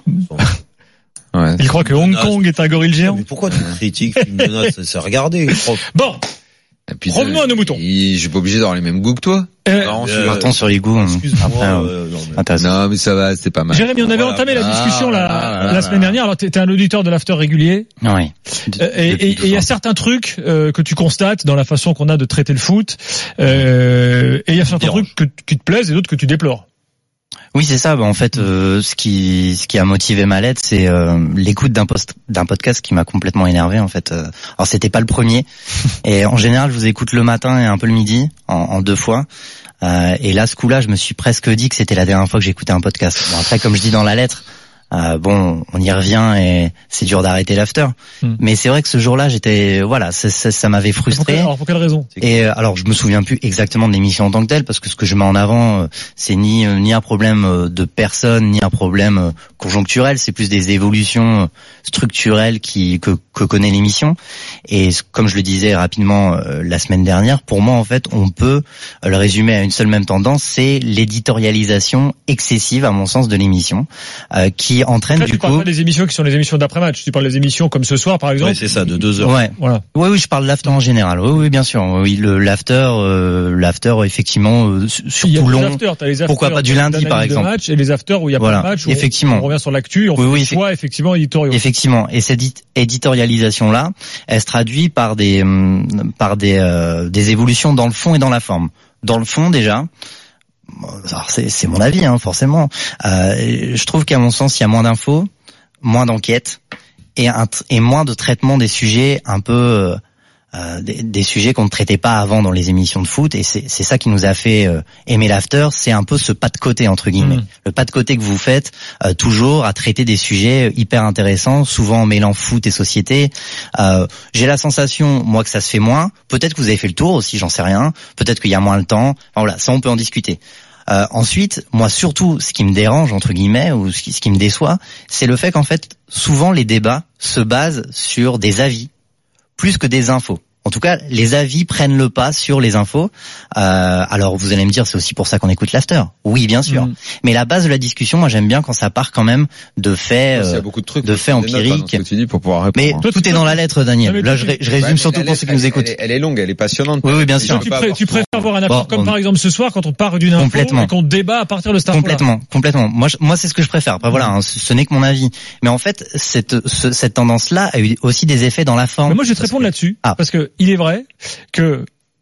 Ouais. Il croit que Hong Kong est un gorille géant. Mais pourquoi tu critiques film de naze? C'est regarder, prof. Bon. Puis, revenons à nos moutons. Je suis pas obligé d'avoir les mêmes goûts que toi. Euh, non, euh, partons sur les goûts. Après, euh, non, mais... non, mais ça va, c'est pas mal. Jérémy, on avait voilà. entamé la discussion ah, la, ah, la, la semaine dernière. Alors, t'es un auditeur de l'after régulier. Oui. Euh, et il y a certains trucs euh, que tu constates dans la façon qu'on a de traiter le foot. Euh, et il y a certains trucs que, qui te plaisent et d'autres que tu déplores. Oui, c'est ça. Bah, en fait, euh, ce qui ce qui a motivé ma lettre, c'est euh, l'écoute d'un post d'un podcast qui m'a complètement énervé. En fait, euh, alors c'était pas le premier. Et en général, je vous écoute le matin et un peu le midi, en, en deux fois. Euh, et là, ce coup-là, je me suis presque dit que c'était la dernière fois que j'écoutais un podcast. Bon, après, comme je dis dans la lettre, euh, bon, on y revient et c'est dur d'arrêter l'after. Hmm. Mais c'est vrai que ce jour-là, j'étais, voilà, ça, ça, ça m'avait frustré. Alors pour quelle raison? Et euh, alors, je me souviens plus exactement de l'émission en tant que telle, parce que ce que je mets en avant, euh, c'est ni euh, ni un problème de personne, ni un problème euh, conjoncturel. C'est plus des évolutions structurelles qui que que connaît l'émission. Et comme je le disais rapidement euh, la semaine dernière, pour moi, en fait, on peut euh, le résumer à une seule même tendance, c'est l'éditorialisation excessive, à mon sens, de l'émission, euh, qui entraîne là, du tu coup. Tu parles pas des émissions qui sont les émissions d'après-match. Tu parles des émissions comme ce soir, par exemple. Oui, c'est ça, de deux heures. Ouais. Voilà. Oui, oui, je parle de l'after en général. Oui, oui, bien sûr. Oui, le l'after, euh, l'after, effectivement, euh, surtout long. Afters, t'as les afters, pourquoi pas du lundi, par exemple. Match et les afters où il y a voilà. pas de match. Où effectivement. On, on revient sur l'actu, on oui, fait oui, des choix, effectivement, éditoriaux. Effectivement. Et cette éditorialisation-là, elle se traduit par des, par des, euh, des évolutions dans le fond et dans la forme. Dans le fond, déjà. Alors c'est, c'est mon avis, hein, forcément. Euh, je trouve qu'à mon sens, il y a moins d'infos, moins d'enquêtes et, un, et moins de traitement des sujets un peu euh, des, des sujets qu'on ne traitait pas avant dans les émissions de foot. Et c'est, c'est ça qui nous a fait euh, aimer l'after. C'est un peu ce pas de côté entre guillemets, mmh. le pas de côté que vous faites euh, toujours à traiter des sujets hyper intéressants, souvent en mêlant foot et société. Euh, j'ai la sensation, moi, que ça se fait moins. Peut-être que vous avez fait le tour aussi, j'en sais rien. Peut-être qu'il y a moins le temps. Enfin, voilà, ça on peut en discuter. Euh, ensuite, moi surtout, ce qui me dérange entre guillemets ou ce qui, ce qui me déçoit, c'est le fait qu'en fait, souvent les débats se basent sur des avis plus que des infos. En tout cas, les avis prennent le pas sur les infos. Euh, alors, vous allez me dire, c'est aussi pour ça qu'on écoute l'after. Oui, bien sûr. Mmh. Mais la base de la discussion, moi, j'aime bien quand ça part quand même de faits, euh, beaucoup de, trucs, de faits empiriques. Notes, hein, pour pouvoir répondre. Mais toi, tout est dans la lettre, Daniel. Là, je, je résume ouais, surtout pour ceux qui nous écoutent. Elle, elle est longue, elle est passionnante. Oui, oui, bien sûr. Tu, pré- tu préfères avoir un after bon, comme on... par exemple ce soir quand on part d'une info et qu'on débat à partir de cette info. Complètement, complètement. Moi, je, moi, c'est ce que je préfère. Après, voilà, hein, ce, ce n'est que mon avis. Mais en fait, cette, ce, cette tendance-là a eu aussi des effets dans la forme. Mais moi, je vais te répondre que... là-dessus ah. parce que il est vrai que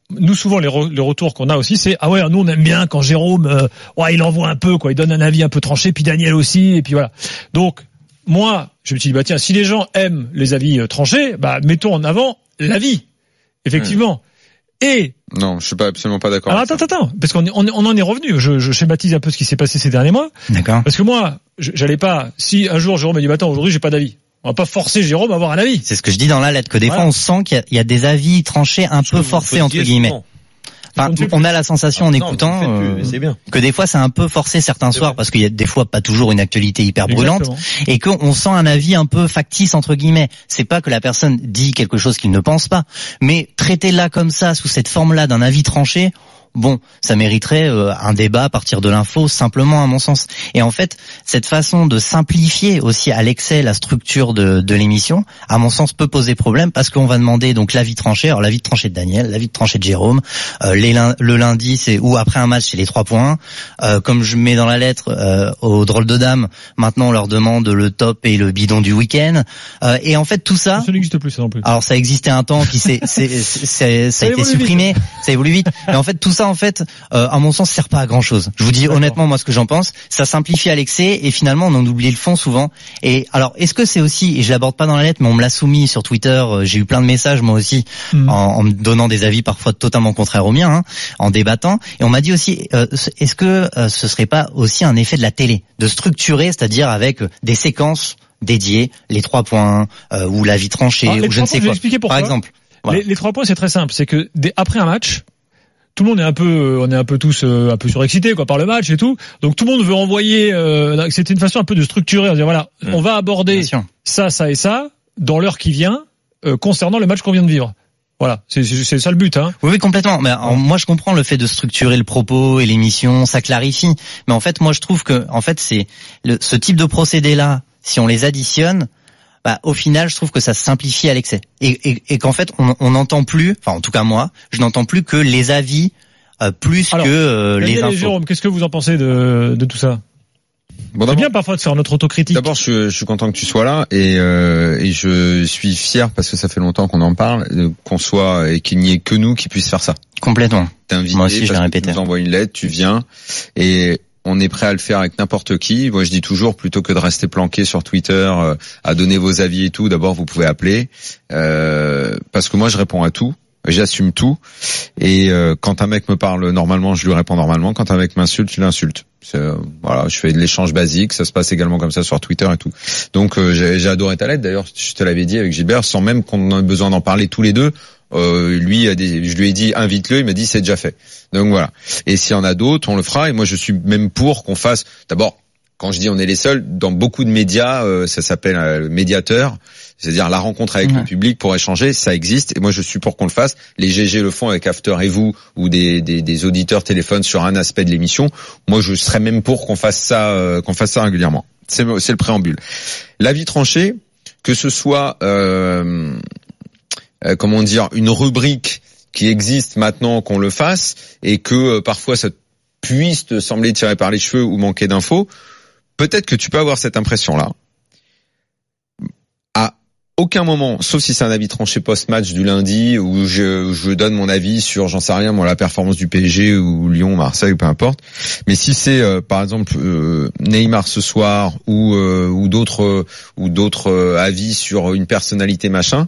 nous souvent les, re, les retours qu'on a aussi, c'est ah ouais, nous on aime bien quand Jérôme, euh, ouais, il envoie un peu, quoi, il donne un avis un peu tranché, puis Daniel aussi, et puis voilà. Donc moi, je me suis dit bah tiens, si les gens aiment les avis euh, tranchés, bah mettons en avant l'avis, effectivement. Mmh. Et non, je suis pas absolument pas d'accord. Alors attends, attends, attends, parce qu'on on, on en est revenu. Je, je schématise un peu ce qui s'est passé ces derniers mois. D'accord. Parce que moi, j'allais pas. Si un jour Jérôme m'a dit bah attends, aujourd'hui j'ai pas d'avis. On va pas forcer Jérôme à avoir un avis. C'est ce que je dis dans la lettre, que des voilà. fois on sent qu'il y a, il y a des avis tranchés un je peu forcés entre guillemets. Souvent. Enfin, on a la sensation ah, en non, écoutant euh, plus, bien. que des fois c'est un peu forcé certains c'est soirs vrai. Parce qu'il y a des fois pas toujours une actualité hyper brûlante. Exactement. Et qu'on sent un avis un peu factice entre guillemets. C'est pas que la personne dit quelque chose qu'il ne pense pas, mais traiter-la comme ça sous cette forme-là d'un avis tranché. Bon, ça mériterait euh, un débat à partir de l'info, simplement à mon sens. Et en fait, cette façon de simplifier aussi à l'excès la structure de, de l'émission, à mon sens, peut poser problème parce qu'on va demander donc l'avis tranché. Alors l'avis tranché de Daniel, l'avis tranché de Jérôme. Euh, les, le lundi, c'est ou après un match, c'est les trois points. Euh, comme je mets dans la lettre euh, aux drôles de dames, maintenant on leur demande le top et le bidon du week-end. Euh, et en fait, tout ça. Ça n'existe plus, ça non plus. Alors ça existait un temps, puis c'est, c'est, c'est, c'est ça a été supprimé, vite. Ça évolue vite. Mais en fait, tout ça, en fait, euh, à mon sens, sert pas à grand chose. Je vous dis D'accord. honnêtement, moi, ce que j'en pense, ça simplifie à l'excès et finalement, on en oublie le fond souvent. Et alors, est-ce que c'est aussi, et je l'aborde pas dans la lettre, mais on me l'a soumis sur Twitter, euh, j'ai eu plein de messages moi aussi, mmh. en, en me donnant des avis parfois totalement contraires aux miens, hein, en débattant. Et on m'a dit aussi, euh, est-ce que euh, ce serait pas aussi un effet de la télé, de structurer, c'est-à-dire avec euh, des séquences dédiées, les trois points euh, ou l'avis tranché, alors, ou je ne sais quoi. Par exemple. Voilà. Les, les trois points, c'est très simple, c'est que dès, après un match. Tout le monde est un peu, on est un peu tous euh, un peu surexcités quoi par le match et tout. Donc tout le monde veut envoyer. Euh, c'était une façon un peu de structurer, de dire voilà, mmh. on va aborder ça, ça et ça dans l'heure qui vient euh, concernant le match qu'on vient de vivre. Voilà, c'est, c'est, c'est ça le but. Hein. Oui, oui, complètement. Mais alors, moi, je comprends le fait de structurer le propos et l'émission, ça clarifie. Mais en fait, moi, je trouve que, en fait, c'est le, ce type de procédé-là, si on les additionne. Bah, au final, je trouve que ça simplifie à l'excès et, et, et qu'en fait, on n'entend plus, enfin en tout cas moi, je n'entends plus que les avis euh, plus Alors, que euh, les infos. Jérôme, qu'est-ce que vous en pensez de, de tout ça? Bon, c'est bien parfois de faire notre autocritique. D'abord, je, je suis content que tu sois là et, euh, et je suis fier parce que ça fait longtemps qu'on en parle, qu'on soit et qu'il n'y ait que nous qui puissent faire ça. Complètement. T'es invité, moi aussi, je parce vais que répéter. tu nous envoies une lettre, tu viens et on est prêt à le faire avec n'importe qui. Moi, je dis toujours, plutôt que de rester planqué sur Twitter, euh, à donner vos avis et tout, d'abord, vous pouvez appeler. Euh, parce que moi, je réponds à tout. J'assume tout. Et euh, quand un mec me parle normalement, je lui réponds normalement. Quand un mec m'insulte, je l'insulte. C'est, euh, voilà, je fais de l'échange basique. Ça se passe également comme ça sur Twitter et tout. Donc, euh, j'ai, j'ai adoré ta lettre. D'ailleurs, je te l'avais dit avec Gilbert, sans même qu'on ait besoin d'en parler tous les deux. Euh, lui, a des, je lui ai dit invite-le, il m'a dit c'est déjà fait. Donc voilà. Et s'il y en a d'autres, on le fera. Et moi, je suis même pour qu'on fasse. D'abord, quand je dis on est les seuls, dans beaucoup de médias, euh, ça s'appelle euh, médiateur, c'est-à-dire la rencontre avec ouais. le public pour échanger. Ça existe. Et moi, je suis pour qu'on le fasse. Les G G le font avec After et vous, ou des, des, des auditeurs téléphonent sur un aspect de l'émission. Moi, je serais même pour qu'on fasse ça, euh, qu'on fasse ça régulièrement. C'est, c'est le préambule. L'avis tranché, que ce soit euh, Euh, comment dire, une rubrique qui existe maintenant qu'on le fasse et que euh, parfois ça puisse te sembler tiré par les cheveux ou manquer d'infos, peut-être que tu peux avoir cette impression-là. À aucun moment, sauf si c'est un avis tranché post-match du lundi où je, je donne mon avis sur, j'en sais rien, moi, la performance du P S G ou Lyon, Marseille ou peu importe. Mais si c'est, euh, par exemple, euh, Neymar ce soir ou, euh, ou d'autres, euh, ou d'autres euh, avis sur une personnalité machin,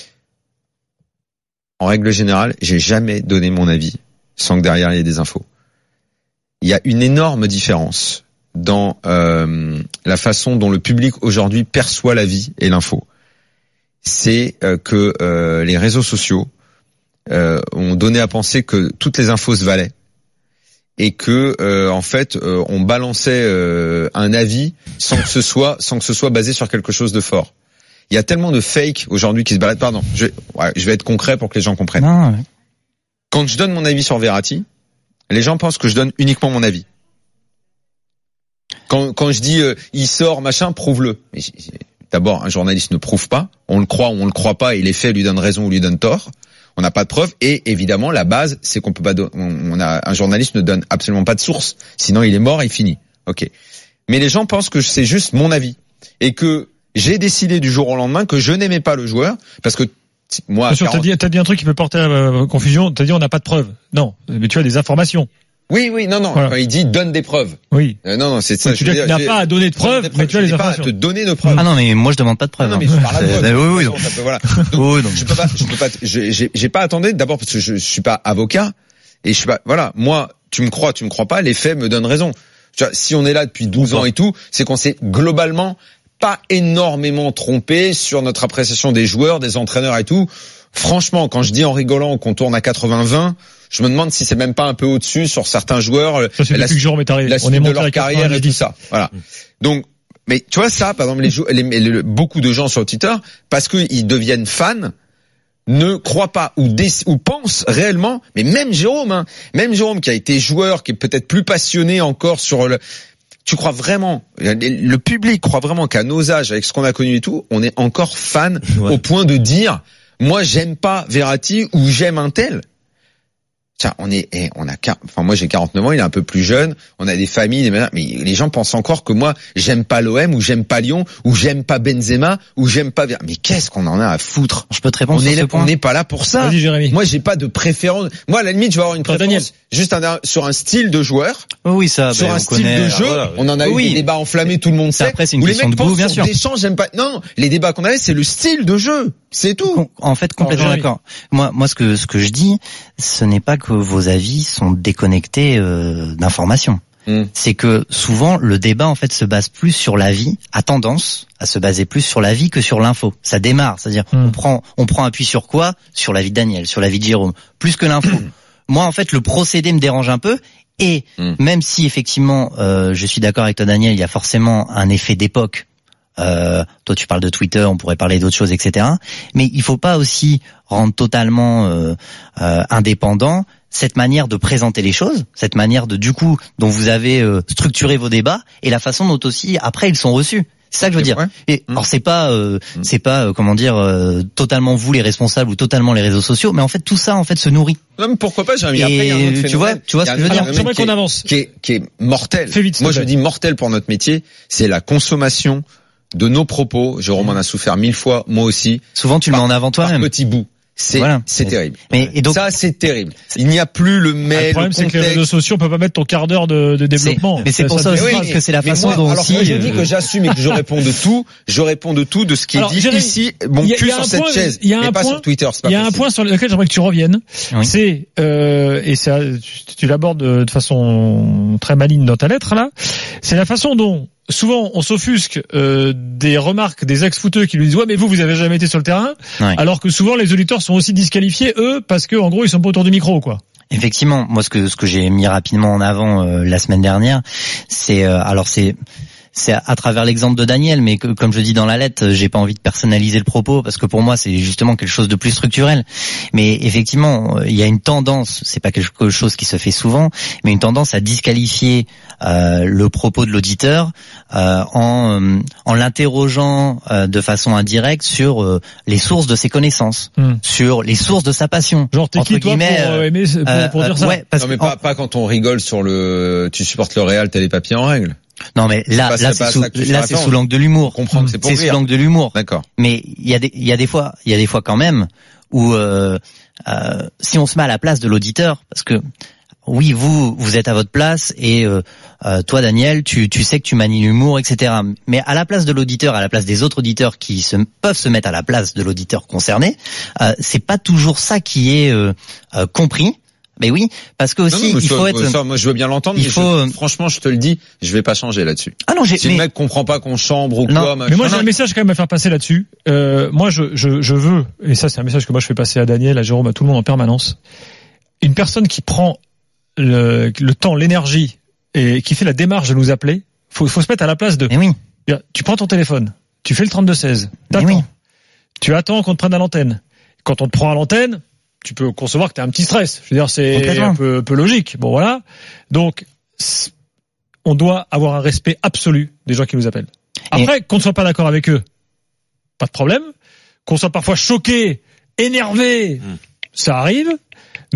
en règle générale, j'ai jamais donné mon avis sans que derrière il y ait des infos. Il y a une énorme différence dans euh, la façon dont le public aujourd'hui perçoit la vie et l'info. C'est euh, que euh, les réseaux sociaux euh, ont donné à penser que toutes les infos se valaient et que euh, en fait euh, on balançait euh, un avis sans que ce soit sans que ce soit basé sur quelque chose de fort. Il y a tellement de fake aujourd'hui qui se baladent. Pardon, je, ouais, je vais être concret pour que les gens comprennent. Non, ouais. Quand je donne mon avis sur Verratti, les gens pensent que je donne uniquement mon avis. Quand, quand je dis euh, il sort machin, prouve-le. Mais, d'abord, un journaliste ne prouve pas. On le croit ou on le croit pas, et les faits lui donnent raison ou lui donnent tort. On n'a pas de preuves. Et évidemment, la base, c'est qu'on peut pas. Do- on a un journaliste ne donne absolument pas de source. Sinon, il est mort et fini. Ok. Mais les gens pensent que c'est juste mon avis et que j'ai décidé du jour au lendemain que je n'aimais pas le joueur parce que moi, sûr, quarante... t'as dit, t'as dit un truc qui peut porter à euh, confusion. T'as dit on n'a pas de preuves. Non, mais tu as des informations. Oui, oui, non, non. Voilà. Quand il dit donne des preuves. Oui. Euh, non, non, c'est ça. Tu dis qu'il n'a pas à donner de preuves, preuves mais tu as les informations. Pas à te donner de preuves. Ah non, mais moi je demande pas de preuves. Non, non mais je parle de preuves. Oui, oui, donc, ça peut, voilà. Donc, oui, donc. Je peux pas, je peux pas, j'ai, j'ai pas attendu d'abord parce que je, je suis pas avocat et je suis pas, voilà. Moi, tu me crois, tu me crois pas, les faits me donnent raison. Tu vois, si on est là depuis douze ans et tout, c'est qu'on s'est globalement pas énormément trompé sur notre appréciation des joueurs, des entraîneurs et tout. Franchement, quand je dis en rigolant qu'on tourne à quatre-vingts vingt, je me demande si c'est même pas un peu au-dessus sur certains joueurs, ça, c'est la, suite, la suite de leur carrière et tout ça. Voilà. Donc, mais tu vois ça, par exemple, les, les, les beaucoup de gens sur Twitter, parce qu'ils deviennent fans, ne croient pas ou, dé, ou pensent réellement, mais même Jérôme, hein, même Jérôme qui a été joueur, qui est peut-être plus passionné encore sur le... Tu crois vraiment, le public croit vraiment qu'à nos âges, avec ce qu'on a connu et tout, on est encore fan ouais. au point de dire, moi j'aime pas Verratti ou j'aime un tel. Tiens, on est, eh, on a, enfin moi j'ai quarante-neuf ans, il est un peu plus jeune, on a des familles, mais les gens pensent encore que moi j'aime pas l'O M ou j'aime pas Lyon ou j'aime pas Benzema ou j'aime pas. Mais qu'est-ce qu'on en a à foutre? Je peux te répondre on sur est ce là, point. On n'est pas là pour ça. Vas-y, Jérémy. Moi j'ai pas de préférence. Moi à la limite je vais avoir une préférence Daniel. juste un, sur un style de joueur. Oui ça. Sur ben, un style connaît, de jeu, voilà. on en a oui. eu des débats enflammés, tout le monde sait. Après c'est une question de goût, bien sûr. Deschamps, j'aime pas. Non, les débats qu'on avait c'est le style de jeu, c'est tout. En fait complètement d'accord. Moi, moi ce que ce que je dis, ce n'est pas que vos avis sont déconnectés euh, d'informations. Mmh. C'est que souvent le débat en fait se base plus sur l'avis, a tendance à se baser plus sur l'avis que sur l'info. Ça démarre, c'est-à-dire mmh. on prend on prend appui sur quoi? Sur l'avis de Daniel, sur l'avis de Jérôme, plus que l'info. Moi en fait le procédé me dérange un peu et mmh. même si effectivement euh, je suis d'accord avec toi Daniel, il y a forcément un effet d'époque. Euh, toi tu parles de Twitter, on pourrait parler d'autres choses, et cetera. Mais il faut pas aussi rendre totalement euh, euh, indépendant cette manière de présenter les choses, cette manière de du coup dont vous avez euh, structuré vos débats et la façon dont aussi après ils sont reçus. C'est ça que je veux dire. Ouais. Et mmh. alors c'est pas euh, mmh. c'est pas euh, comment dire euh, totalement vous les responsables ou totalement les réseaux sociaux, mais en fait tout ça en fait se nourrit. Non mais pourquoi pas, j'ai envie. Après il y a un autre tu vois, tu vois ce que je veux dire. J'aimerais qu'on avance. Qui est qui est mortel. Fais vite, moi je dis mortel pour notre métier, c'est la consommation de nos propos. Jérôme en a souffert mille fois, moi aussi. Souvent tu par, le mets en avant toi-même. Par petits bouts. C'est voilà. c'est terrible. Mais et donc ça c'est terrible. Il n'y a plus le mail. Le problème le c'est que les réseaux sociaux on peut pas mettre ton quart d'heure de, de développement. Mais c'est pour ça, ça aussi oui, que c'est la façon moi, dont alors aussi. Moi, je dis que j'assume et que je réponds de tout. Je réponds de tout de ce qui est alors, dit Jérémy, ici. Mon cul sur cette point, chaise. Il y a un pas point sur Twitter. Il y a un point sur lequel j'aimerais que tu reviennes. Oui. C'est euh, et ça tu, tu l'abordes de, de façon très maligne dans ta lettre là. C'est la façon dont souvent on s'offusque euh, des remarques des ex-footeux qui lui disent ouais mais vous vous avez jamais été sur le terrain ouais. alors que souvent les auditeurs sont aussi disqualifiés eux parce que en gros ils sont pas autour du micro quoi. Effectivement, moi ce que ce que j'ai mis rapidement en avant euh, la semaine dernière, c'est euh, alors c'est c'est à travers l'exemple de Daniel, mais que, comme je dis dans la lettre, j'ai pas envie de personnaliser le propos parce que pour moi c'est justement quelque chose de plus structurel. Mais effectivement, il y a une tendance, c'est pas quelque chose qui se fait souvent, mais une tendance à disqualifier euh, le propos de l'auditeur euh, en euh, en l'interrogeant euh, de façon indirecte sur euh, les sources de ses connaissances, mmh. sur les sources de sa passion. Genre t'es qui toi pour euh, aimer pour, pour euh, dire ça ouais, parce Non mais pas, en... pas quand on rigole sur le tu supportes le Real, t'as les papiers en règle. Non mais là pas, là c'est sous, là c'est sous l'angle de l'humour. Comprendre que c'est pour C'est sous l'angle de l'humour. D'accord. Mais il y a des il y a des fois il y a des fois quand même où euh, euh, si on se met à la place de l'auditeur, parce que oui vous vous êtes à votre place et euh, euh, toi Daniel tu tu sais que tu manies l'humour, et cetera. Mais à la place de l'auditeur, à la place des autres auditeurs qui se peuvent se mettre à la place de l'auditeur concerné, euh, c'est pas toujours ça qui est euh, euh, compris. Mais oui, parce que aussi non, non, il faut ça, être. Ça, moi, je veux bien l'entendre. Il mais faut. Je, franchement, je te le dis, je vais pas changer là-dessus. Ah non, j'ai. Si mais... le mec comprend pas qu'on chambre ou non, quoi. Mais moi, j'ai un message quand même à faire passer là-dessus. Euh, moi, je, je, je veux, et ça, c'est un message que moi je fais passer à Daniel, à Jérôme, à tout le monde en permanence. Une personne qui prend le, le temps, l'énergie et qui fait la démarche de nous appeler, faut, faut se mettre à la place de. Mais oui. Tu prends ton téléphone, tu fais le trente-deux seize, t'attends, oui. tu attends qu'on te prenne à l'antenne. Quand on te prend à l'antenne, tu peux concevoir que tu as un petit stress. Je veux dire, c'est un peu, peu logique. Bon, voilà. Donc, on doit avoir un respect absolu des gens qui nous appellent. Après, et... qu'on ne soit pas d'accord avec eux, pas de problème. Qu'on soit parfois choqué, énervé, mmh. ça arrive. Mais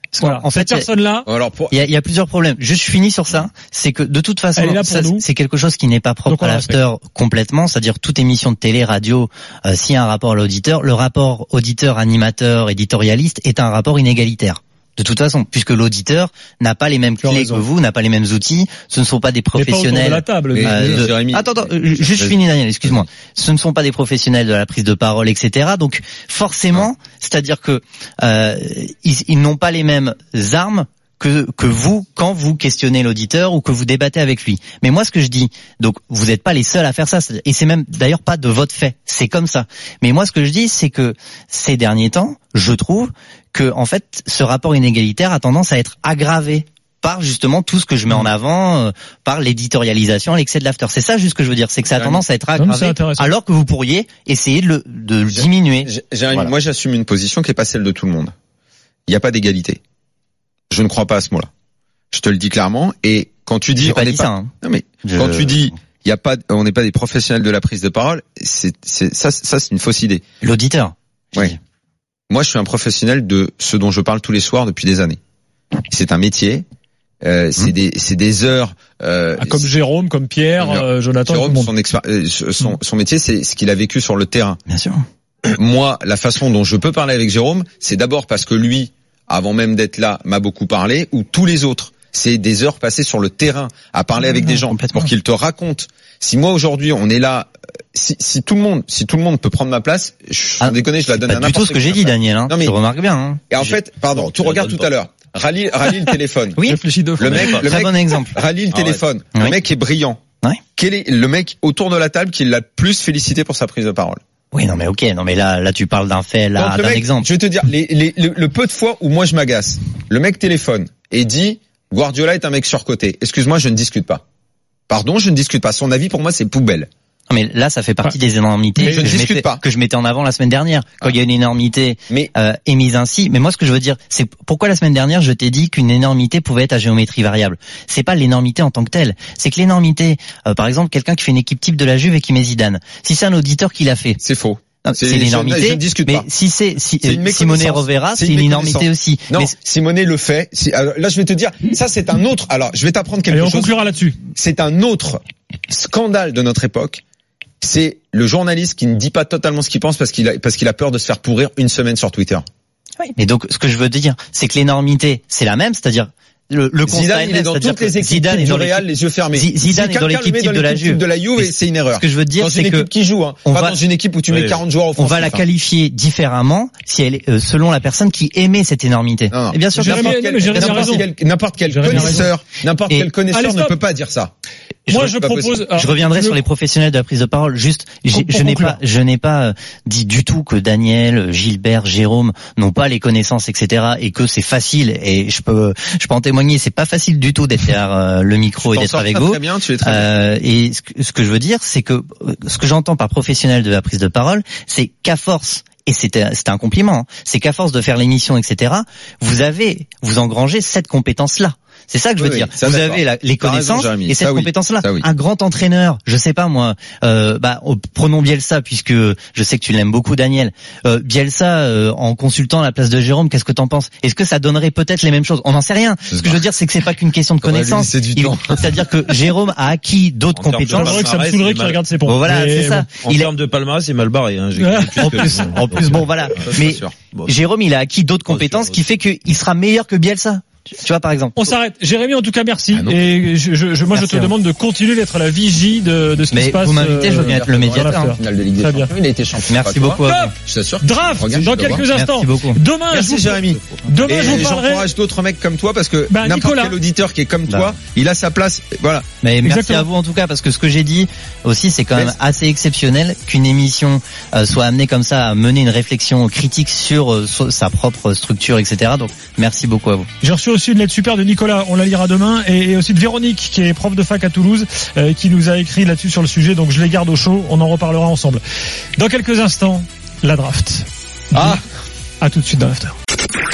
Voilà. En fait, cette personne-là, il y a, il y a plusieurs problèmes. Juste je finis sur ça, c'est que de toute façon, ça, c'est quelque chose qui n'est pas propre à l'after complètement, c'est-à-dire toute émission de télé, radio, euh, s'il y a un rapport à l'auditeur, le rapport auditeur-animateur, éditorialiste est un rapport inégalitaire. De toute façon, puisque l'auditeur n'a pas les mêmes clés que vous, n'a pas les mêmes outils, ce ne sont pas des professionnels. De la table, euh, de... Attends, attends, juste fini Daniel, excuse-moi. Ce ne sont pas des professionnels de la prise de parole, et cetera. Donc forcément, c'est-à-dire que euh, ils, ils n'ont pas les mêmes armes que que vous quand vous questionnez l'auditeur ou que vous débattez avec lui. Mais moi ce que je dis, donc vous n'êtes pas les seuls à faire ça, et c'est même d'ailleurs pas de votre fait, c'est comme ça. Mais moi ce que je dis, c'est que ces derniers temps, je trouve que en fait ce rapport inégalitaire a tendance à être aggravé par justement tout ce que je mets en avant, euh, par l'éditorialisation, l'excès de l'after. C'est ça juste ce que je veux dire, c'est que ça a tendance à être aggravé, alors que vous pourriez essayer de le, de le diminuer. J'ai, j'ai, voilà. Moi j'assume une position qui est pas celle de tout le monde. Il n'y a pas d'égalité. Je ne crois pas à ce mot-là. Je te le dis clairement. Et quand tu dis, J'ai pas on n'est dit pas, ça, hein. non mais Je... quand tu dis, il y a pas, on n'est pas des professionnels de la prise de parole, c'est, c'est ça, ça c'est une fausse idée. L'auditeur. Oui. Moi, je suis un professionnel de ce dont je parle tous les soirs depuis des années. C'est un métier. Euh, c'est mmh. des, c'est des heures. Euh, ah, comme Jérôme, comme Pierre, euh, Jonathan. Jérôme, son, expér- euh, son, son métier, c'est ce qu'il a vécu sur le terrain. Bien sûr. Moi, la façon dont je peux parler avec Jérôme, c'est d'abord parce que lui, avant même d'être là, m'a beaucoup parlé, ou tous les autres. C'est des heures passées sur le terrain à parler mmh, avec des gens pour qu'ils te racontent. Si moi aujourd'hui on est là, si, si tout le monde, si tout le monde peut prendre ma place, je ah, déconne, je la donne à n'importe qui. C'est du tout ce que j'ai dit, Daniel. Hein. Non mais tu remarques bien. Hein. Et en j'ai... fait, pardon, bon, tu regardes tout pas. à l'heure. Rallye, rallye le téléphone. Oui. Réfléchis deux fois. Le mec, le très mec, bon exemple. Rallye le ah, téléphone. Ouais. Le oui. mec est brillant. Ouais. Quel est le mec autour de la table qui l'a le plus félicité pour sa prise de parole? Oui, non mais ok, non mais là, là tu parles d'un fait, là, d'un mec, exemple. Je vais te dire, les, les, le, le peu de fois où moi je m'agace, le mec téléphone et dit Guardiola est un mec surcoté. Excuse-moi, je ne discute pas. Pardon, je ne discute pas. Son avis pour moi c'est poubelle. Non mais là, ça fait partie ouais. des énormités que je, je mettais, que je mettais en avant la semaine dernière. Quand ah. il y a une énormité mais, euh, émise ainsi. Mais moi, ce que je veux dire, c'est pourquoi la semaine dernière, je t'ai dit qu'une énormité pouvait être à géométrie variable. C'est pas l'énormité en tant que telle. C'est que l'énormité, euh, par exemple, quelqu'un qui fait une équipe type de la Juve et qui met Zidane. Si c'est un auditeur qui l'a fait. C'est faux. Non, c'est, c'est l'énormité. Je, je discute mais pas. si c'est, si, c'est Simone Rovera, c'est, c'est une énormité aussi. Non, mais Simone le fait. Si, alors, là, je vais te dire, ça c'est un autre. Alors, je vais t'apprendre quelque Allez, chose. On conclura là-dessus. C'est un autre scandale de notre époque. C'est le journaliste qui ne dit pas totalement ce qu'il pense parce qu'il a parce qu'il a peur de se faire pourrir une semaine sur Twitter. Oui. Mais donc, ce que je veux dire, c'est que l'énormité, c'est la même, c'est-à-dire. Le, le Zidane, il est dans toutes les équipes Zidane est dans du Real, les yeux fermés. Zidane si est dans l'équipe type de la Juve. de la Juve, et c'est une erreur. Ce que je veux dire, dans c'est une que équipe qui joue, hein. On pas va, dans une équipe où tu ouais, mets quarante joueurs offensifs. On va la qualifier différemment si elle est euh, selon la personne qui émet cette énormité. Non, non. Et bien sûr, n'importe quel, n'importe quel, n'importe quel connaisseur, n'importe quel connaisseur ne peut pas dire ça. Moi, je propose. Je reviendrai sur les professionnels de la prise de parole. Juste, je n'ai pas, je n'ai pas dit du tout que Daniel, Gilbert, Jérôme n'ont pas les connaissances, et cetera, et que c'est facile. Et je peux, je peux en témoigner. C'est pas facile du tout d'être derrière euh, le micro et d'être avec vous. Très bien, tu es très euh, bien. Et ce que, ce que je veux dire, c'est que ce que j'entends par professionnel de la prise de parole, c'est qu'à force. Et c'était, c'était un compliment. Hein, c'est qu'à force de faire l'émission, et cetera, vous avez, vous engrangez cette compétence-là. C'est ça que je veux oui, dire. Oui, vous d'accord. avez la, les connaissances raison, et cette ça, compétence-là. Oui, un grand entraîneur, je sais pas moi. Euh, bah, prenons Bielsa puisque je sais que tu l'aimes beaucoup, Daniel. Euh, Bielsa, euh, en consultant la place de Jérôme, qu'est-ce que t'en penses? Est-ce que ça donnerait peut-être les mêmes choses? On n'en sait rien. Ce que je veux dire, c'est que c'est pas qu'une question de connaissance. Il, c'est-à-dire que Jérôme a acquis d'autres en compétences. C'est vrai que ça me saoulerait qu'il regarde ses pompes. Bon, voilà, c'est ça. En termes de palmarès, c'est mal barré. Hein. En plus, en plus, bon voilà. Mais Jérôme, il a acquis d'autres compétences qui fait qu'il sera meilleur que Bielsa. Tu vois, par exemple. On s'arrête. Jérémy, en tout cas, merci. Ah et je, je, moi, merci je te demande de continuer d'être à la vigie de, de ce mais qui se passe. Vous m'invitez, je veux bien être le médiateur. Finale de Ligue des Champions. Il a été champion. Merci beaucoup. Je t'assure. Draft dans quelques instants. Demain, merci Jérémy. Demain, je vous parlerai. J'encourage d'autres mecs comme toi parce que bah, n'importe Nicolas. quel auditeur qui est comme bah. toi, il a sa place. Voilà. Mais Exactement. Merci à vous en tout cas parce que ce que j'ai dit aussi, c'est quand même assez exceptionnel qu'une émission euh, soit amenée comme ça à mener une réflexion critique sur, euh, sur sa propre structure, et cetera. Donc, merci beaucoup à vous. J'ai reçu aussi une lettre super de Nicolas, on la lira demain, et aussi de Véronique qui est prof de fac à Toulouse, euh, qui nous a écrit là-dessus sur le sujet, donc je les garde au chaud, on en reparlera ensemble. Dans quelques instants, la draft. Ah, à tout de suite dans l'after. R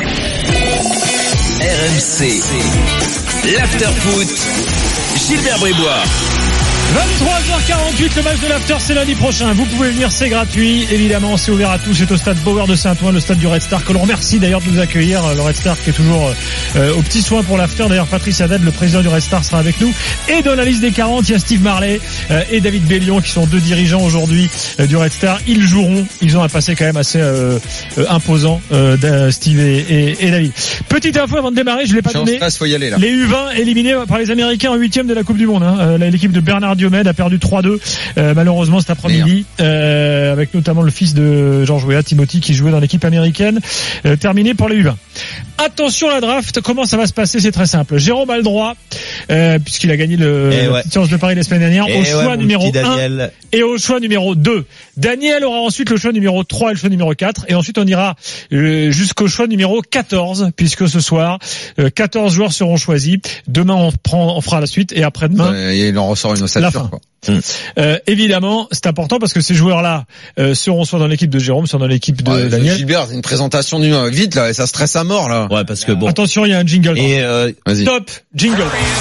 M C, l'after foot, Gilbert Brébois. vingt-trois heures quarante quarante-huit, le match de l'after, c'est lundi prochain. Vous pouvez venir, c'est gratuit. Évidemment, c'est ouvert à tous. C'est au stade Bauer de Saint-Ouen, le stade du Red Star, que l'on remercie d'ailleurs de nous accueillir. Le Red Star qui est toujours euh, aux petits soins pour l'after. D'ailleurs, Patrice Haddad, le président du Red Star, sera avec nous. Et dans la liste des quarante, il y a Steve Marley euh, et David Bellion qui sont deux dirigeants aujourd'hui euh, du Red Star. Ils joueront. Ils ont un passé quand même assez euh, euh, imposant, euh, Steve et, et, et David. Petite info avant de démarrer, je l'ai pas donné. Stress, faut y aller, là. Les U vingt éliminés par les Américains en huitième de la Coupe du Monde. Hein. L'équipe de Bernard Diomède a perdu trois deux euh, malheureusement cet après-midi, euh, avec notamment le fils de Georges Weah, Timothy, qui jouait dans l'équipe américaine. Euh, terminé pour les U vingt. Attention à la draft, comment ça va se passer? C'est très simple. Jérôme a le droit, euh, puisqu'il a gagné le, et la ouais. petite séance de Paris la semaine dernière, et au ouais, choix numéro un et au choix numéro deux. Daniel aura ensuite le choix numéro trois et le choix numéro quatre, et ensuite on ira euh, jusqu'au choix numéro quatorze, puisque ce soir, euh, quatorze joueurs seront choisis. Demain on prend, on fera la suite, et après-demain, euh, il en ressort une ossature, quoi. Euh, évidemment, c'est important parce que ces joueurs-là euh, seront soit dans l'équipe de Jérôme, soit dans l'équipe de ouais, Daniel. Gilbert, c'est une présentation du vite là, et ça stresse à mort là. Ouais, parce que bon. Attention, il y a un jingle. Et euh, Top jingle.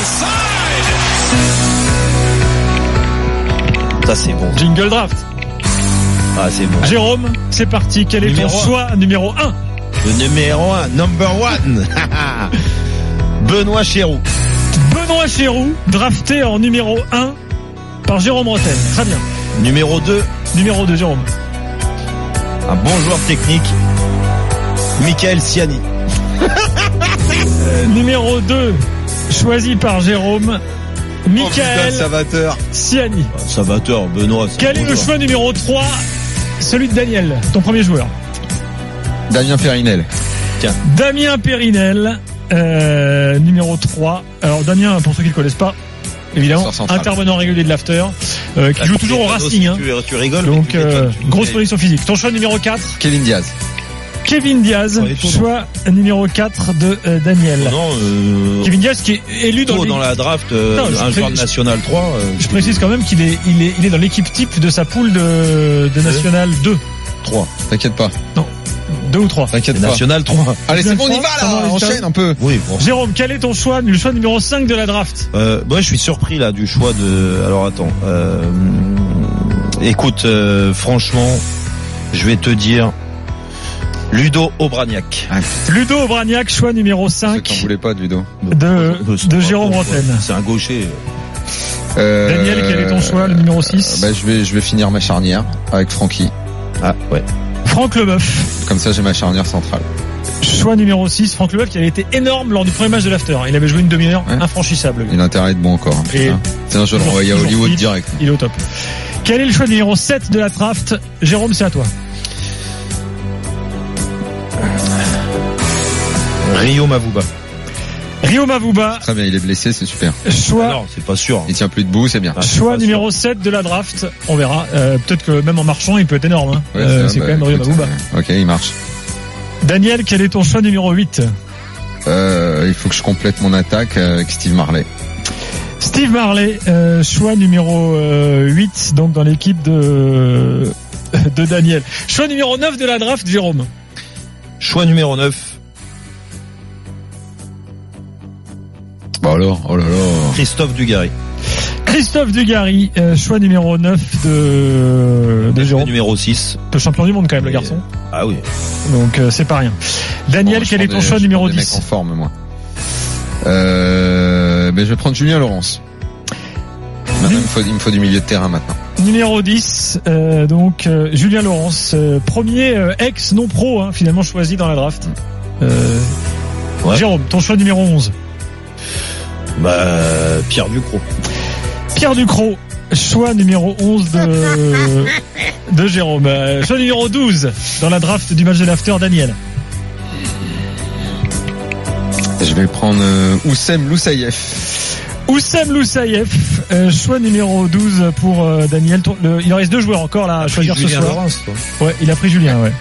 Ça c'est bon. Jingle draft. Ah c'est bon. Jérôme, c'est parti. Quel est numéro ton choix numéro un? Le numéro un, number one. Benoît Chéroux. Benoît Chéroux, drafté en numéro un par Jérôme Rotten. Très bien. Numéro deux. Numéro deux, Jérôme. Un bon joueur technique. Michael Siani. euh, numéro deux, choisi par Jérôme. Michael oh, Savateur. Siani. Savateur, Benoît. Quel est le choix numéro trois? Celui de Daniel, ton premier joueur. Damien Périnel. Tiens. Damien Périnel, euh, numéro trois. Alors Damien, pour ceux qui ne le connaissent pas, évidemment, intervenant régulier de l'after, euh, qui ah, joue toujours au Racing. Hein. Tu, tu rigoles. Donc, tu euh, grosse position physique. Ton choix numéro quatre? Kevin Diaz. Kevin Diaz, choix numéro quatre de euh, Daniel. Non, euh, Kevin Diaz qui est élu dans, dans la draft, euh, non, un joueur de National trois. Euh, je précise quand même qu'il est, il est, il est dans l'équipe type de sa poule de, de National deux. trois. T'inquiète pas. Non. Deux ou trois. T'inquiète pas. National trois. Allez, c'est bon, on y va là, enchaîne un peu. Oui, bon. Jérôme, quel est ton choix, le choix numéro cinq de la draft? Euh, moi, je suis surpris là du choix de. Alors attends. Euh... Écoute, euh, franchement, je vais te dire Ludo Obraniak. Ah. Ludo Obraniak, choix numéro cinq. T'en voulais pas de Ludo. De, de, de Jérôme Rotten. C'est un gaucher. Euh, Daniel, quel est ton choix, le numéro six? Bah, je vais, je vais finir ma charnière avec Francky. Ah, ouais. Franck Leboeuf. Comme ça, j'ai ma charnière centrale. Choix numéro six, Franck Leboeuf, qui avait été énorme lors du premier match de l'after. Il avait joué une demi-heure ouais. infranchissable. Il a intérêt à être bon encore. Hein, et sinon, je vais le renvoyer à Hollywood fit, direct. Il est au top. Quel est le choix numéro sept de la draft? Jérôme, c'est à toi. Rio Mavuba. Rio Mavuba. Très bien, il est blessé, c'est super. Choix. Non, c'est pas sûr. Il tient plus debout, c'est bien. Ah, choix numéro sûr. sept de la draft. On verra. Euh, peut-être que même en marchant, il peut être énorme. Hein. Ouais, euh, c'est bah, quand même Rio Mavuba. Euh, ok, il marche. Daniel, quel est ton choix numéro huit? euh, Il faut que je complète mon attaque avec Steve Marley. Steve Marley, euh, choix numéro euh, huit, donc dans l'équipe de de Daniel. Choix numéro neuf de la draft, Jérôme. Choix numéro neuf. Bon alors, oh là là. Christophe Dugarry. Christophe Dugarry, euh, choix numéro neuf de, de Jérôme. Numéro six. Le champion du monde quand même, oui. le garçon. Ah oui. Donc euh, c'est pas rien. Daniel, bon, quel est ton des, choix numéro dix? Des mecs en forme, moi. Euh, ben je vais prendre Julien Laurence. Maintenant, il me faut, il me faut du milieu de terrain maintenant. Numéro dix, euh, donc euh, Julien Laurence, euh, premier euh, ex non pro hein, finalement choisi dans la draft. Euh, ouais. Jérôme, ton choix numéro onze. Bah Pierre Ducrot. Pierre Ducrot, choix numéro onze de de Jérôme. Euh, choix numéro douze dans la draft du match de l'after, Daniel. Je vais prendre euh, Oussem Loussaïef. Oussem Loussaïef, euh, choix numéro douze pour euh, Daniel. Le, il en reste deux joueurs encore là à choisir ce soir. Laurence, ouais, il a pris Julien, ouais.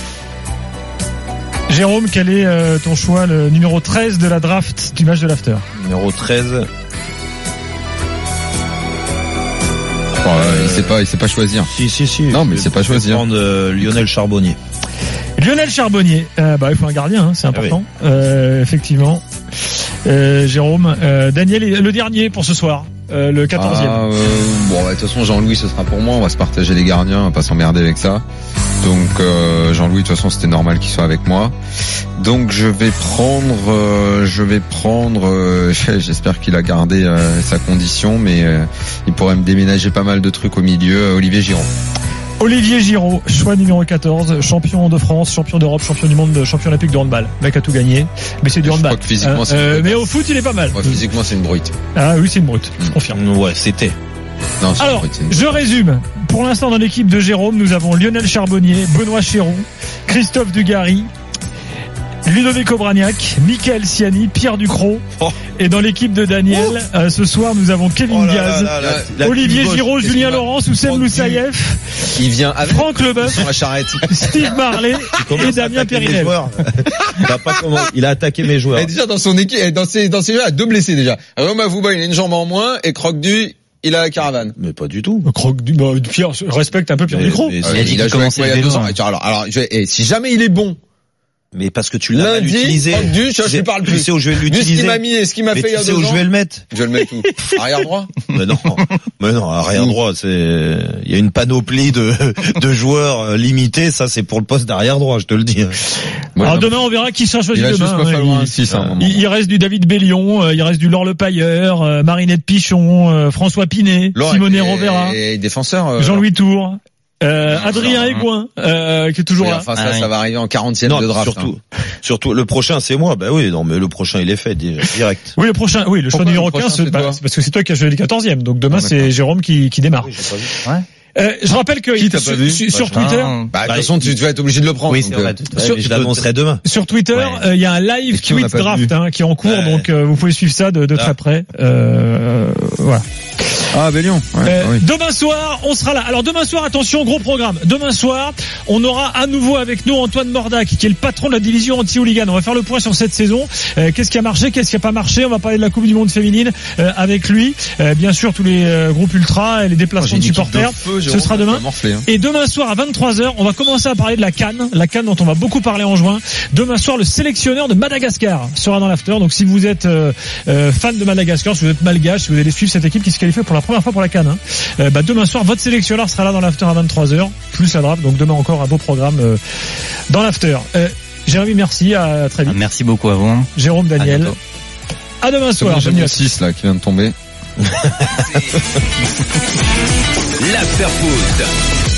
Jérôme, quel est euh, ton choix, le numéro treize de la draft du match de l'after? Numéro treize. Oh, euh, il sait pas, il sait pas choisir. Si, si, si. Non, mais il sait pas choisir. Je vais prendre euh, Lionel Charbonnier. Lionel Charbonnier, euh, bah il faut un gardien, hein, c'est important. Ah oui. euh, effectivement. Euh, Jérôme, euh, Daniel est le dernier pour ce soir. euh, le quatorzième. Ah, euh, bon, bah, de toute façon, Jean-Louis, ce sera pour moi. On va se partager les gardiens, on va pas s'emmerder avec ça. Donc, euh, Jean-Louis, de toute façon, c'était normal qu'il soit avec moi. Donc, je vais prendre, euh, je vais prendre. Euh, j'espère qu'il a gardé euh, sa condition, mais euh, il pourrait me déménager pas mal de trucs au milieu. Euh, Olivier Giroud. Olivier Giroud, choix numéro quatorze, champion de France, champion d'Europe, champion du monde, champion olympique de handball. Le mec a tout gagné, mais c'est du handball. Je crois que physiquement, c'est euh, mais au foot, il est pas mal. Ouais, physiquement, c'est une brute. Ah oui, c'est une brute, je confirme. Ouais, c'était. Non, c'est Alors, une brute, une je résume. Pour l'instant, dans l'équipe de Jérôme, nous avons Lionel Charbonnier, Benoît Chéroux, Christophe Dugarry, Ludovic Obraniak, Michael Siani, Pierre Ducrot. Oh. Et dans l'équipe de Daniel, oh. euh, ce soir, nous avons Kevin oh là Diaz, là là là, la, la Olivier Giraud, Julien Laurence, Oussem Moussaïef, il vient avec Franck Leboeuf, sur la charrette, Steve Marley et Damien Périnel. Il a pas comment, il a attaqué mes joueurs. Et déjà dans son équipe, dans ses, dans ses joueurs, il a deux blessés déjà. Roma Vouba, il a une jambe en moins et Croque-Du, il a la caravane. Mais pas du tout. Croque-Du, bah, Pierre, respecte un peu Pierre Ducrot. Il a dit qu'il commençait il y a deux ans. Alors, alors, je vais, et si jamais il est bon, mais parce que tu l'as mal utilisé. Lundi, je ne parle plus. Tu sais où je vais l'utiliser. Vu ce qu'il m'a mis et ce qu'il m'a fait il y a deux ans. Tu sais où je vais le mettre. Je vais le mettre où? Arrière droit? Mais non. Mais non, arrière droit, c'est, il y a une panoplie de, de joueurs limités. Ça, c'est pour le poste d'arrière droit, je te le dis. Ouais, alors demain, on verra qui sera choisi il demain. Juste hein, il, six, hein, il, il reste du David Bellion, il reste du Laure Le Pailleur, euh, Marinette Pichon, François Pinet, Simone Rovera. Et défenseur, euh, Jean-Louis Tour. Euh, Adrien Aigouin, euh, qui est toujours oui, là. Enfin, ça, ah, ça oui. va arriver en quarantième de draft. Surtout, hein. surtout, le prochain, c'est moi. Bah oui, non, mais le prochain, il est fait, déjà, direct. Oui, le prochain, oui, le choix numéro quinze, c'est bah, parce que c'est toi qui as joué le quatorzième. Donc demain, ah, c'est Jérôme qui, qui démarre. Oui, j'ai pas vu. Ouais. Euh, je rappelle que qui, sur, sur, sur Twitter, bah, de toute façon tu vas être obligé de le prendre. Oui, c'est vrai. Sur, je l'annoncerai demain. Sur Twitter, il ouais. euh, y a un live tweet draft hein, qui est en cours, ouais. donc euh, vous pouvez suivre ça de, de ah. très près. Euh, voilà. Ah, Bellion. Ouais, euh, oui. Demain soir, on sera là. Alors demain soir, attention, gros programme. Demain soir, on aura à nouveau avec nous Antoine Mordac, qui est le patron de la division anti-hooligan. On va faire le point sur cette saison. Euh, qu'est-ce qui a marché, qu'est-ce qui a pas marché. On va parler de la Coupe du Monde féminine euh, avec lui. Euh, bien sûr, tous les euh, groupes ultras et les déplacements oh, de supporters. De feu, Jérôme, ce sera demain. Morflé, hein. Et demain soir à vingt-trois heures, on va commencer à parler de la CAN, la CAN dont on va beaucoup parler en juin. Demain soir, le sélectionneur de Madagascar sera dans l'after. Donc si vous êtes euh, euh, fan de Madagascar, si vous êtes malgache, si vous allez suivre cette équipe qui se qualifie pour la première fois pour la CAN, hein, euh, bah demain soir, votre sélectionneur sera là dans l'after à vingt-trois heures, plus la draft. Donc demain encore un beau programme euh, dans l'after. Euh, Jérémy, merci, à très vite. Merci beaucoup à vous. Jérôme, Daniel. À, à demain soir. J'ai six là qui vient de tomber. L'after foot.